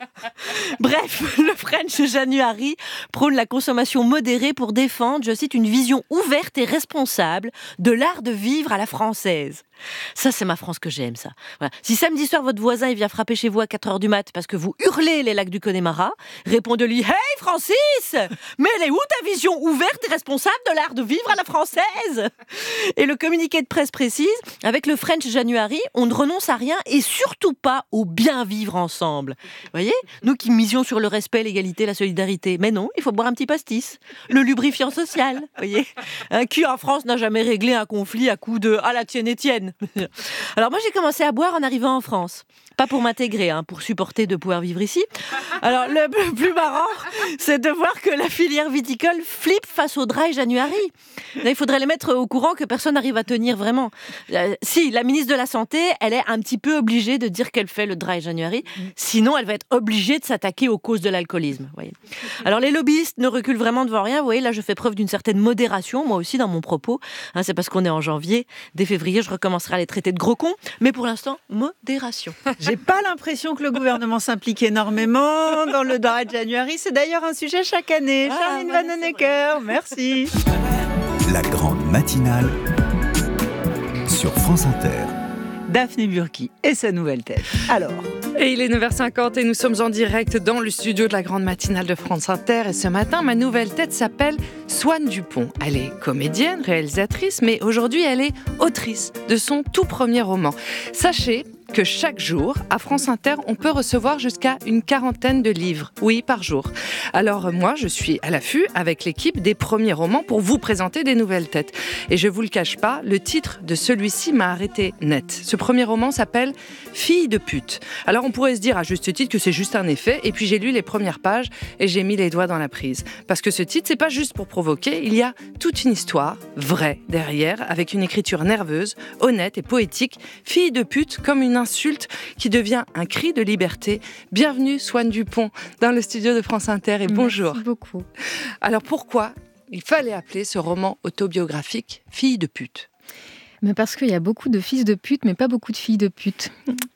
Bref, le French January prône la consommation modérée pour défendre, je cite, une vision ouverte et responsable de l'art de vivre à la française. Ça, c'est ma France que j'aime, ça. Voilà. Si samedi soir, votre voisin il vient frapper chez vous à quatre heures du mat parce que vous hurlez les lacs du Connemara, répondez-lui « Hey Francis, mais elle est où ta vision ouverte et responsable de l'art de vivre à la française ?» Et le communiqué de presse précise, avec le French January, on ne renonce à rien et surtout pas au bien vivre ensemble. Vous voyez, nous qui misions sur le respect, l'égalité, la solidarité. Mais non, il faut boire un petit pastis. Le lubrifiant social, vous voyez. Un qui en France n'a jamais réglé un conflit à coup de « Ah la tienne Étienne !» Alors moi j'ai commencé à boire en arrivant en France. Pas pour m'intégrer, hein, pour supporter de pouvoir vivre ici. Alors le plus marrant, c'est de voir que la filière viticole flippe face au Dry January. Là, il faudrait les mettre au courant que personne n'arrive à tenir vraiment. Euh, si, la ministre de la Santé, elle est un petit peu obligée de dire qu'elle fait le Dry January. Sinon, elle va être obligée de s'attaquer aux causes de l'alcoolisme. Vous voyez. Alors les lobbyistes ne reculent vraiment devant rien. Vous voyez, là je fais preuve d'une certaine modération, moi aussi dans mon propos. Hein, c'est parce qu'on est en janvier. Dès février, je recommencerai à les traiter de gros cons. Mais pour l'instant, modération. J'ai pas l'impression que le gouvernement s'implique énormément dans le Dry January. C'est d'ailleurs un sujet chaque année. Ah, Charline ouais, Vanhoenacker, merci. La grande matinale sur France Inter. Daphné Burki et sa nouvelle tête. Alors, Et il est neuf heures cinquante et nous sommes en direct dans le studio de la grande matinale de France Inter. Et ce matin, ma nouvelle tête s'appelle Swann Dupont. Elle est comédienne, réalisatrice, mais aujourd'hui, elle est autrice de son tout premier roman. Sachez que chaque jour, à France Inter, on peut recevoir jusqu'à une quarantaine de livres, oui, par jour. Alors moi, je suis à l'affût avec l'équipe des premiers romans pour vous présenter des nouvelles têtes. Et je vous le cache pas, le titre de celui-ci m'a arrêté net. Ce premier roman s'appelle « Fille de pute ». Alors on pourrait se dire à juste titre que c'est juste un effet, et puis j'ai lu les premières pages et j'ai mis les doigts dans la prise. Parce que ce titre, c'est pas juste pour provoquer, il y a toute une histoire vraie derrière, avec une écriture nerveuse, honnête et poétique. « Fille de pute » comme une insulte qui devient un cri de liberté. Bienvenue Swann Dupont dans le studio de France Inter et bonjour. Merci beaucoup. Alors pourquoi il fallait appeler ce roman autobiographique « Fille de pute » ? Mais parce qu'il y a beaucoup de fils de pute, mais pas beaucoup de filles de pute.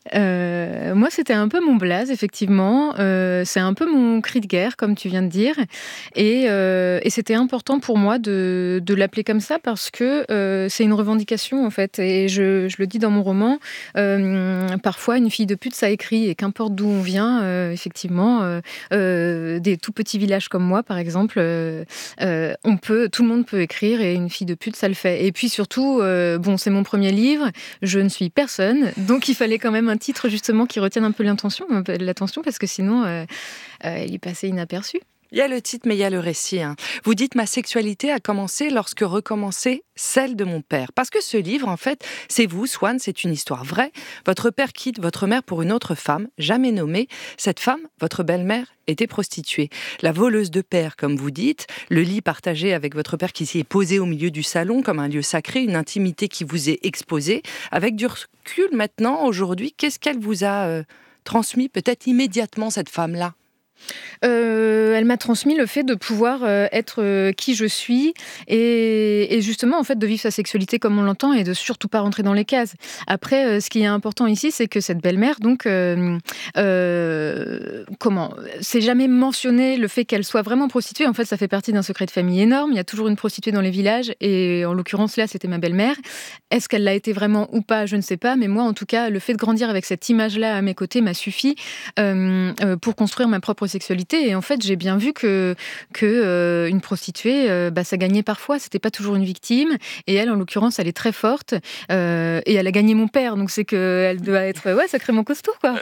Euh, moi, c'était un peu mon blaze, effectivement. Euh, c'est un peu mon cri de guerre, comme tu viens de dire. Et, euh, et c'était important pour moi de, de l'appeler comme ça parce que euh, c'est une revendication, en fait. Et je, je le dis dans mon roman, euh, parfois, une fille de pute, ça écrit. Et qu'importe d'où on vient, euh, effectivement, euh, euh, des tout petits villages comme moi, par exemple, euh, euh, on peut, tout le monde peut écrire et une fille de pute, ça le fait. Et puis surtout, euh, bon, c'est mon premier livre, je ne suis personne, donc il fallait quand même un titre justement qui retienne un peu l'attention, l'attention parce que sinon euh, euh, il est passé inaperçu. Il y a le titre, mais il y a le récit. Hein. Vous dites « Ma sexualité a commencé lorsque recommençait celle de mon père ». Parce que ce livre, en fait, c'est vous, Swann, c'est une histoire vraie. Votre père quitte votre mère pour une autre femme, jamais nommée. Cette femme, votre belle-mère, était prostituée. La voleuse de père, comme vous dites, le lit partagé avec votre père qui s'y est posé au milieu du salon comme un lieu sacré, une intimité qui vous est exposée. Avec du recul maintenant, aujourd'hui, qu'est-ce qu'elle vous a euh, transmis peut-être immédiatement, cette femme-là ? Euh, elle m'a transmis le fait de pouvoir euh, être euh, qui je suis et, et justement en fait de vivre sa sexualité comme on l'entend et de surtout pas rentrer dans les cases. Après, euh, ce qui est important ici, c'est que cette belle-mère, donc, euh, euh, comment, c'est jamais mentionné le fait qu'elle soit vraiment prostituée. En fait, ça fait partie d'un secret de famille énorme. Il y a toujours une prostituée dans les villages et en l'occurrence là, c'était ma belle-mère. Est-ce qu'elle l'a été vraiment ou pas ? Je ne sais pas. Mais moi, en tout cas, le fait de grandir avec cette image-là à mes côtés m'a suffi euh, euh, pour construire ma propre sexualité. Et en fait, j'ai bien vu que, que euh, une prostituée, euh, bah, ça gagnait parfois. C'était pas toujours une victime. Et elle, en l'occurrence, elle est très forte. Euh, et elle a gagné mon père. Donc c'est qu'elle doit être ouais, sacrément costaud, quoi.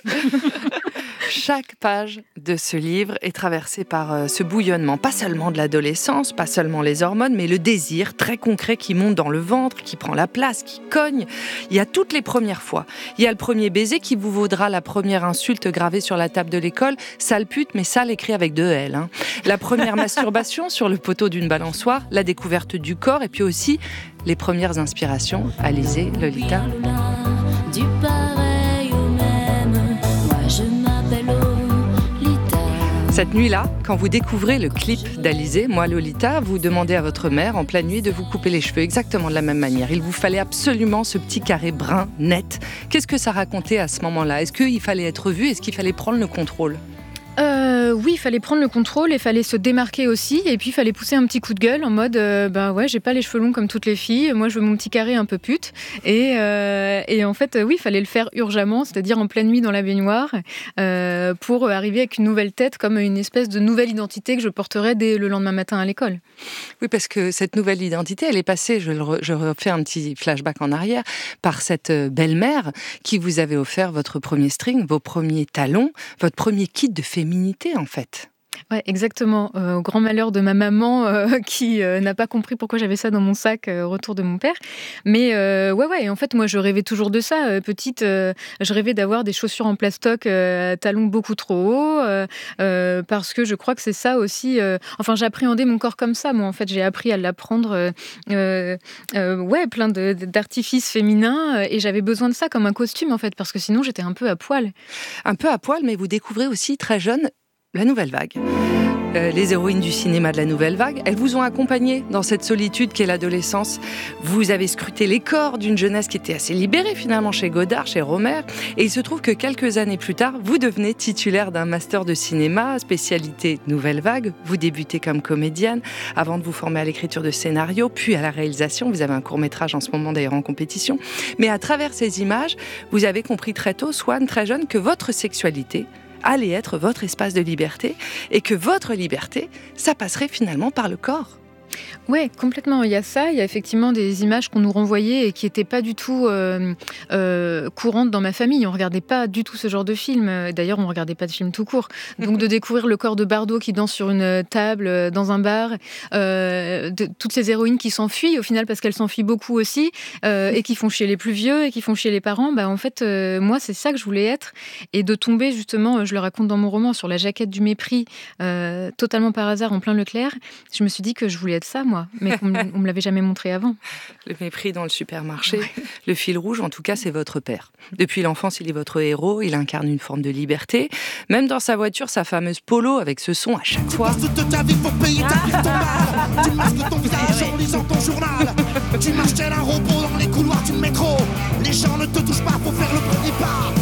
Chaque page de ce livre est traversée par euh, ce bouillonnement, pas seulement de l'adolescence, pas seulement les hormones, mais le désir très concret qui monte dans le ventre, qui prend la place, qui cogne. Il y a toutes les premières fois. Il y a le premier baiser qui vous vaudra la première insulte gravée sur la table de l'école, sale pute, mais sale écrit avec deux L. Hein. La première masturbation sur le poteau d'une balançoire, la découverte du corps, et puis aussi les premières inspirations. Alizée, Lolita. Du pareil au même, moi je m'appelle Lolita. Cette nuit-là, quand vous découvrez le clip d'Alizée, moi Lolita, vous demandez à votre mère en pleine nuit de vous couper les cheveux exactement de la même manière. Il vous fallait absolument ce petit carré brun, net. Qu'est-ce que ça racontait à ce moment-là ? Est-ce qu'il fallait être vu ? Est-ce qu'il fallait prendre le contrôle ? Euh, oui, il fallait prendre le contrôle, il fallait se démarquer aussi, et puis il fallait pousser un petit coup de gueule en mode euh, bah ouais, j'ai pas les cheveux longs comme toutes les filles, moi je veux mon petit carré un peu pute. Et, euh, et en fait, oui, il fallait le faire urgemment, c'est-à-dire en pleine nuit dans la baignoire, euh, pour arriver avec une nouvelle tête, comme une espèce de nouvelle identité que je porterais dès le lendemain matin à l'école. Oui, parce que cette nouvelle identité, elle est passée, je, le re, je refais un petit flashback en arrière, par cette belle-mère qui vous avait offert votre premier string, vos premiers talons, votre premier kit de féminité en fait. Ouais, exactement. Euh, au grand malheur de ma maman euh, qui euh, n'a pas compris pourquoi j'avais ça dans mon sac euh, au retour de mon père. Mais euh, ouais, ouais. En fait, moi, je rêvais toujours de ça. Euh, petite, euh, je rêvais d'avoir des chaussures en plastoc, euh, talons beaucoup trop hauts, euh, euh, parce que je crois que c'est ça aussi. Euh, enfin, j'appréhendais mon corps comme ça. Moi, en fait, j'ai appris à l'apprendre. Euh, euh, euh, ouais, plein de, d'artifices féminins, euh, et j'avais besoin de ça comme un costume, en fait, parce que sinon, j'étais un peu à poil. Un peu à poil, mais vous découvrez aussi très jeune la nouvelle vague. euh, les héroïnes du cinéma de la nouvelle vague. Elles vous ont accompagné dans cette solitude qu'est l'adolescence. Vous avez scruté les corps d'une jeunesse qui était assez libérée finalement chez Godard, chez Rohmer. Et il se trouve que quelques années plus tard, vous devenez titulaire d'un master de cinéma, spécialité nouvelle vague. Vous débutez comme comédienne avant de vous former à l'écriture de scénario, puis à la réalisation. Vous avez un court-métrage en ce moment d'ailleurs en compétition. Mais à travers ces images, vous avez compris très tôt, Swan, très jeune, que votre sexualité allait être votre espace de liberté et que votre liberté, ça passerait finalement par le corps. Ouais, complètement. Il y a ça, il y a effectivement des images qu'on nous renvoyait et qui n'étaient pas du tout euh, euh, courantes dans ma famille. On ne regardait pas du tout ce genre de film. D'ailleurs, on ne regardait pas de film tout court. Donc de découvrir le corps de Bardot qui danse sur une table dans un bar, euh, de, toutes ces héroïnes qui s'enfuient au final parce qu'elles s'enfuient beaucoup aussi euh, et qui font chier les plus vieux et qui font chier les parents. Bah, en fait, euh, moi, c'est ça que je voulais être. Et de tomber justement, je le raconte dans mon roman, sur la jaquette du mépris, euh, totalement par hasard en plein Leclerc, je me suis dit que je voulais être ça, moi, mais qu'on ne me l'avait jamais montré avant. Le mépris dans le supermarché, ouais. Le fil rouge, en tout cas, c'est votre père. Depuis l'enfance, il est votre héros, il incarne une forme de liberté. Même dans sa voiture, sa fameuse Polo, avec ce son à chaque fois. Tu passes toute ta vie pour payer ta vie, ton mal. Tu masques ton visage en lisant ton journal. Tu marches tel un robot dans les couloirs du métro. Les gens ne te touchent pas pour faire le premier pas.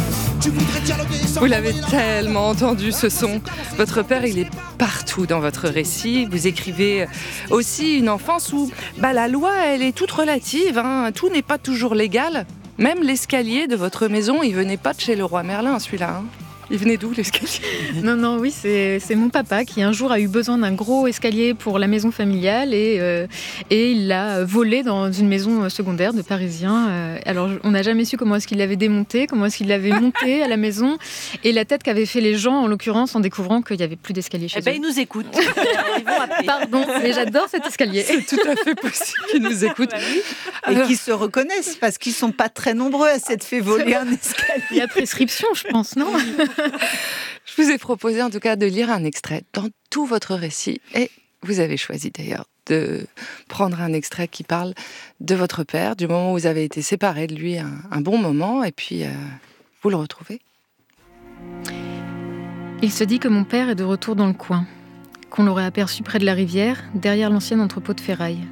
Vous l'avez tellement entendu, ce son. Votre père, il est partout dans votre récit. Vous écrivez aussi une enfance où bah, la loi, elle est toute relative. Hein. Tout n'est pas toujours légal. Même l'escalier de votre maison, il venait pas de chez le roi Merlin, celui-là. Hein. Il venait d'où, l'escalier ? Non, non, oui, c'est, c'est mon papa qui un jour a eu besoin d'un gros escalier pour la maison familiale et, euh, et il l'a volé dans une maison secondaire de Parisiens. Euh, alors, on n'a jamais su comment est-ce qu'il l'avait démonté, comment est-ce qu'il l'avait monté à la maison et la tête qu'avaient fait les gens, en l'occurrence, en découvrant qu'il n'y avait plus d'escalier chez eh ben, eux. Ils nous écoutent. Ils vont appeler. Pardon, mais j'adore cet escalier. C'est tout à fait possible qu'ils nous écoutent. Et alors... qu'ils se reconnaissent, parce qu'ils ne sont pas très nombreux à s'être fait voler un escalier. Il y a prescription, je pense, non ? Je vous ai proposé en tout cas de lire un extrait dans tout votre récit et vous avez choisi d'ailleurs de prendre un extrait qui parle de votre père, du moment où vous avez été séparés de lui un, un bon moment et puis euh, vous le retrouvez. Il se dit que mon père est de retour dans le coin, qu'on l'aurait aperçu près de la rivière, derrière l'ancien entrepôt de ferraille.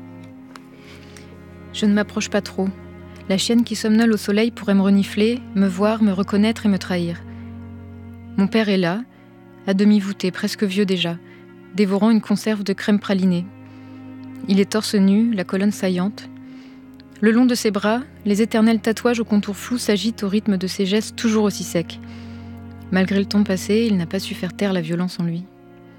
Je ne m'approche pas trop. La chienne qui somnole au soleil pourrait me renifler, me voir, me reconnaître et me trahir. Mon père est là, à demi voûté, presque vieux déjà, dévorant une conserve de crème pralinée. Il est torse nu, la colonne saillante. Le long de ses bras, les éternels tatouages au contour flou s'agitent au rythme de ses gestes toujours aussi secs. Malgré le temps passé, il n'a pas su faire taire la violence en lui.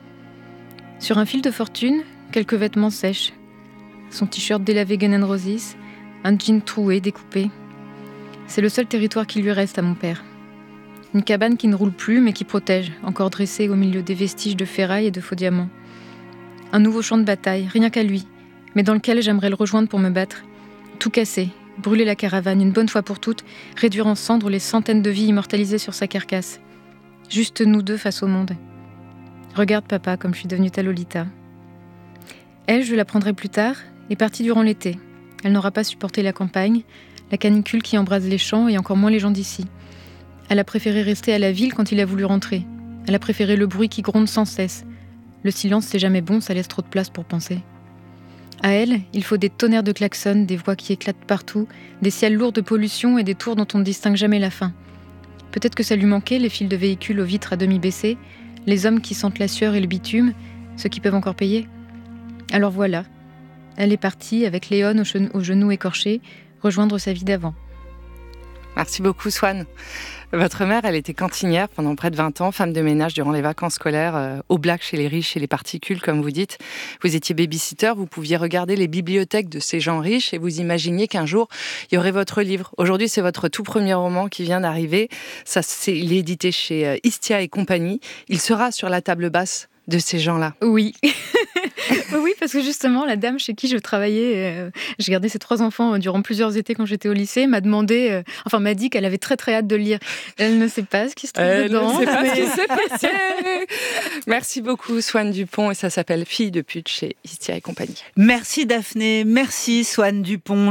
Sur un fil de fortune, quelques vêtements sèches. Son t-shirt délavé Guns N' Roses, un jean troué, découpé. C'est le seul territoire qui lui reste à mon père. Une cabane qui ne roule plus, mais qui protège, encore dressée au milieu des vestiges de ferraille et de faux diamants. Un nouveau champ de bataille, rien qu'à lui, mais dans lequel j'aimerais le rejoindre pour me battre. Tout casser, brûler la caravane une bonne fois pour toutes, réduire en cendres les centaines de vies immortalisées sur sa carcasse. Juste nous deux face au monde. Regarde papa, comme je suis devenue ta Lolita. Elle, je la prendrai plus tard, est partie durant l'été. Elle n'aura pas supporté la campagne, la canicule qui embrase les champs et encore moins les gens d'ici. Elle a préféré rester à la ville quand il a voulu rentrer. Elle a préféré le bruit qui gronde sans cesse. Le silence, c'est jamais bon, ça laisse trop de place pour penser. À elle, il faut des tonnerres de klaxons, des voix qui éclatent partout, des ciels lourds de pollution et des tours dont on ne distingue jamais la fin. Peut-être que ça lui manquait, les fils de véhicules aux vitres à demi baissées, les hommes qui sentent la sueur et le bitume, ceux qui peuvent encore payer. Alors voilà, elle est partie avec Léon aux genoux écorchés, rejoindre sa vie d'avant. Merci beaucoup, Swan. Votre mère, elle était cantinière pendant près de vingt ans, femme de ménage durant les vacances scolaires, euh, au black chez les riches et les particules, comme vous dites. Vous étiez babysitter, vous pouviez regarder les bibliothèques de ces gens riches et vous imaginiez qu'un jour, il y aurait votre livre. Aujourd'hui, c'est votre tout premier roman qui vient d'arriver. Ça, c'est, il est édité chez euh, Istia et compagnie. Il sera sur la table basse de ces gens-là. Oui. Oui, parce que justement, la dame chez qui je travaillais, euh, j'ai gardé ses trois enfants durant plusieurs étés quand j'étais au lycée, m'a demandé, euh, enfin m'a dit qu'elle avait très très hâte de le lire. Elle ne sait pas ce qui se trouve Elle dedans. Elle ne sait pas mais... ce qui s'est passé. Merci beaucoup, Swan Dupont, et ça s'appelle Fille de pute chez Istia et compagnie. Merci Daphné, merci Swan Dupont.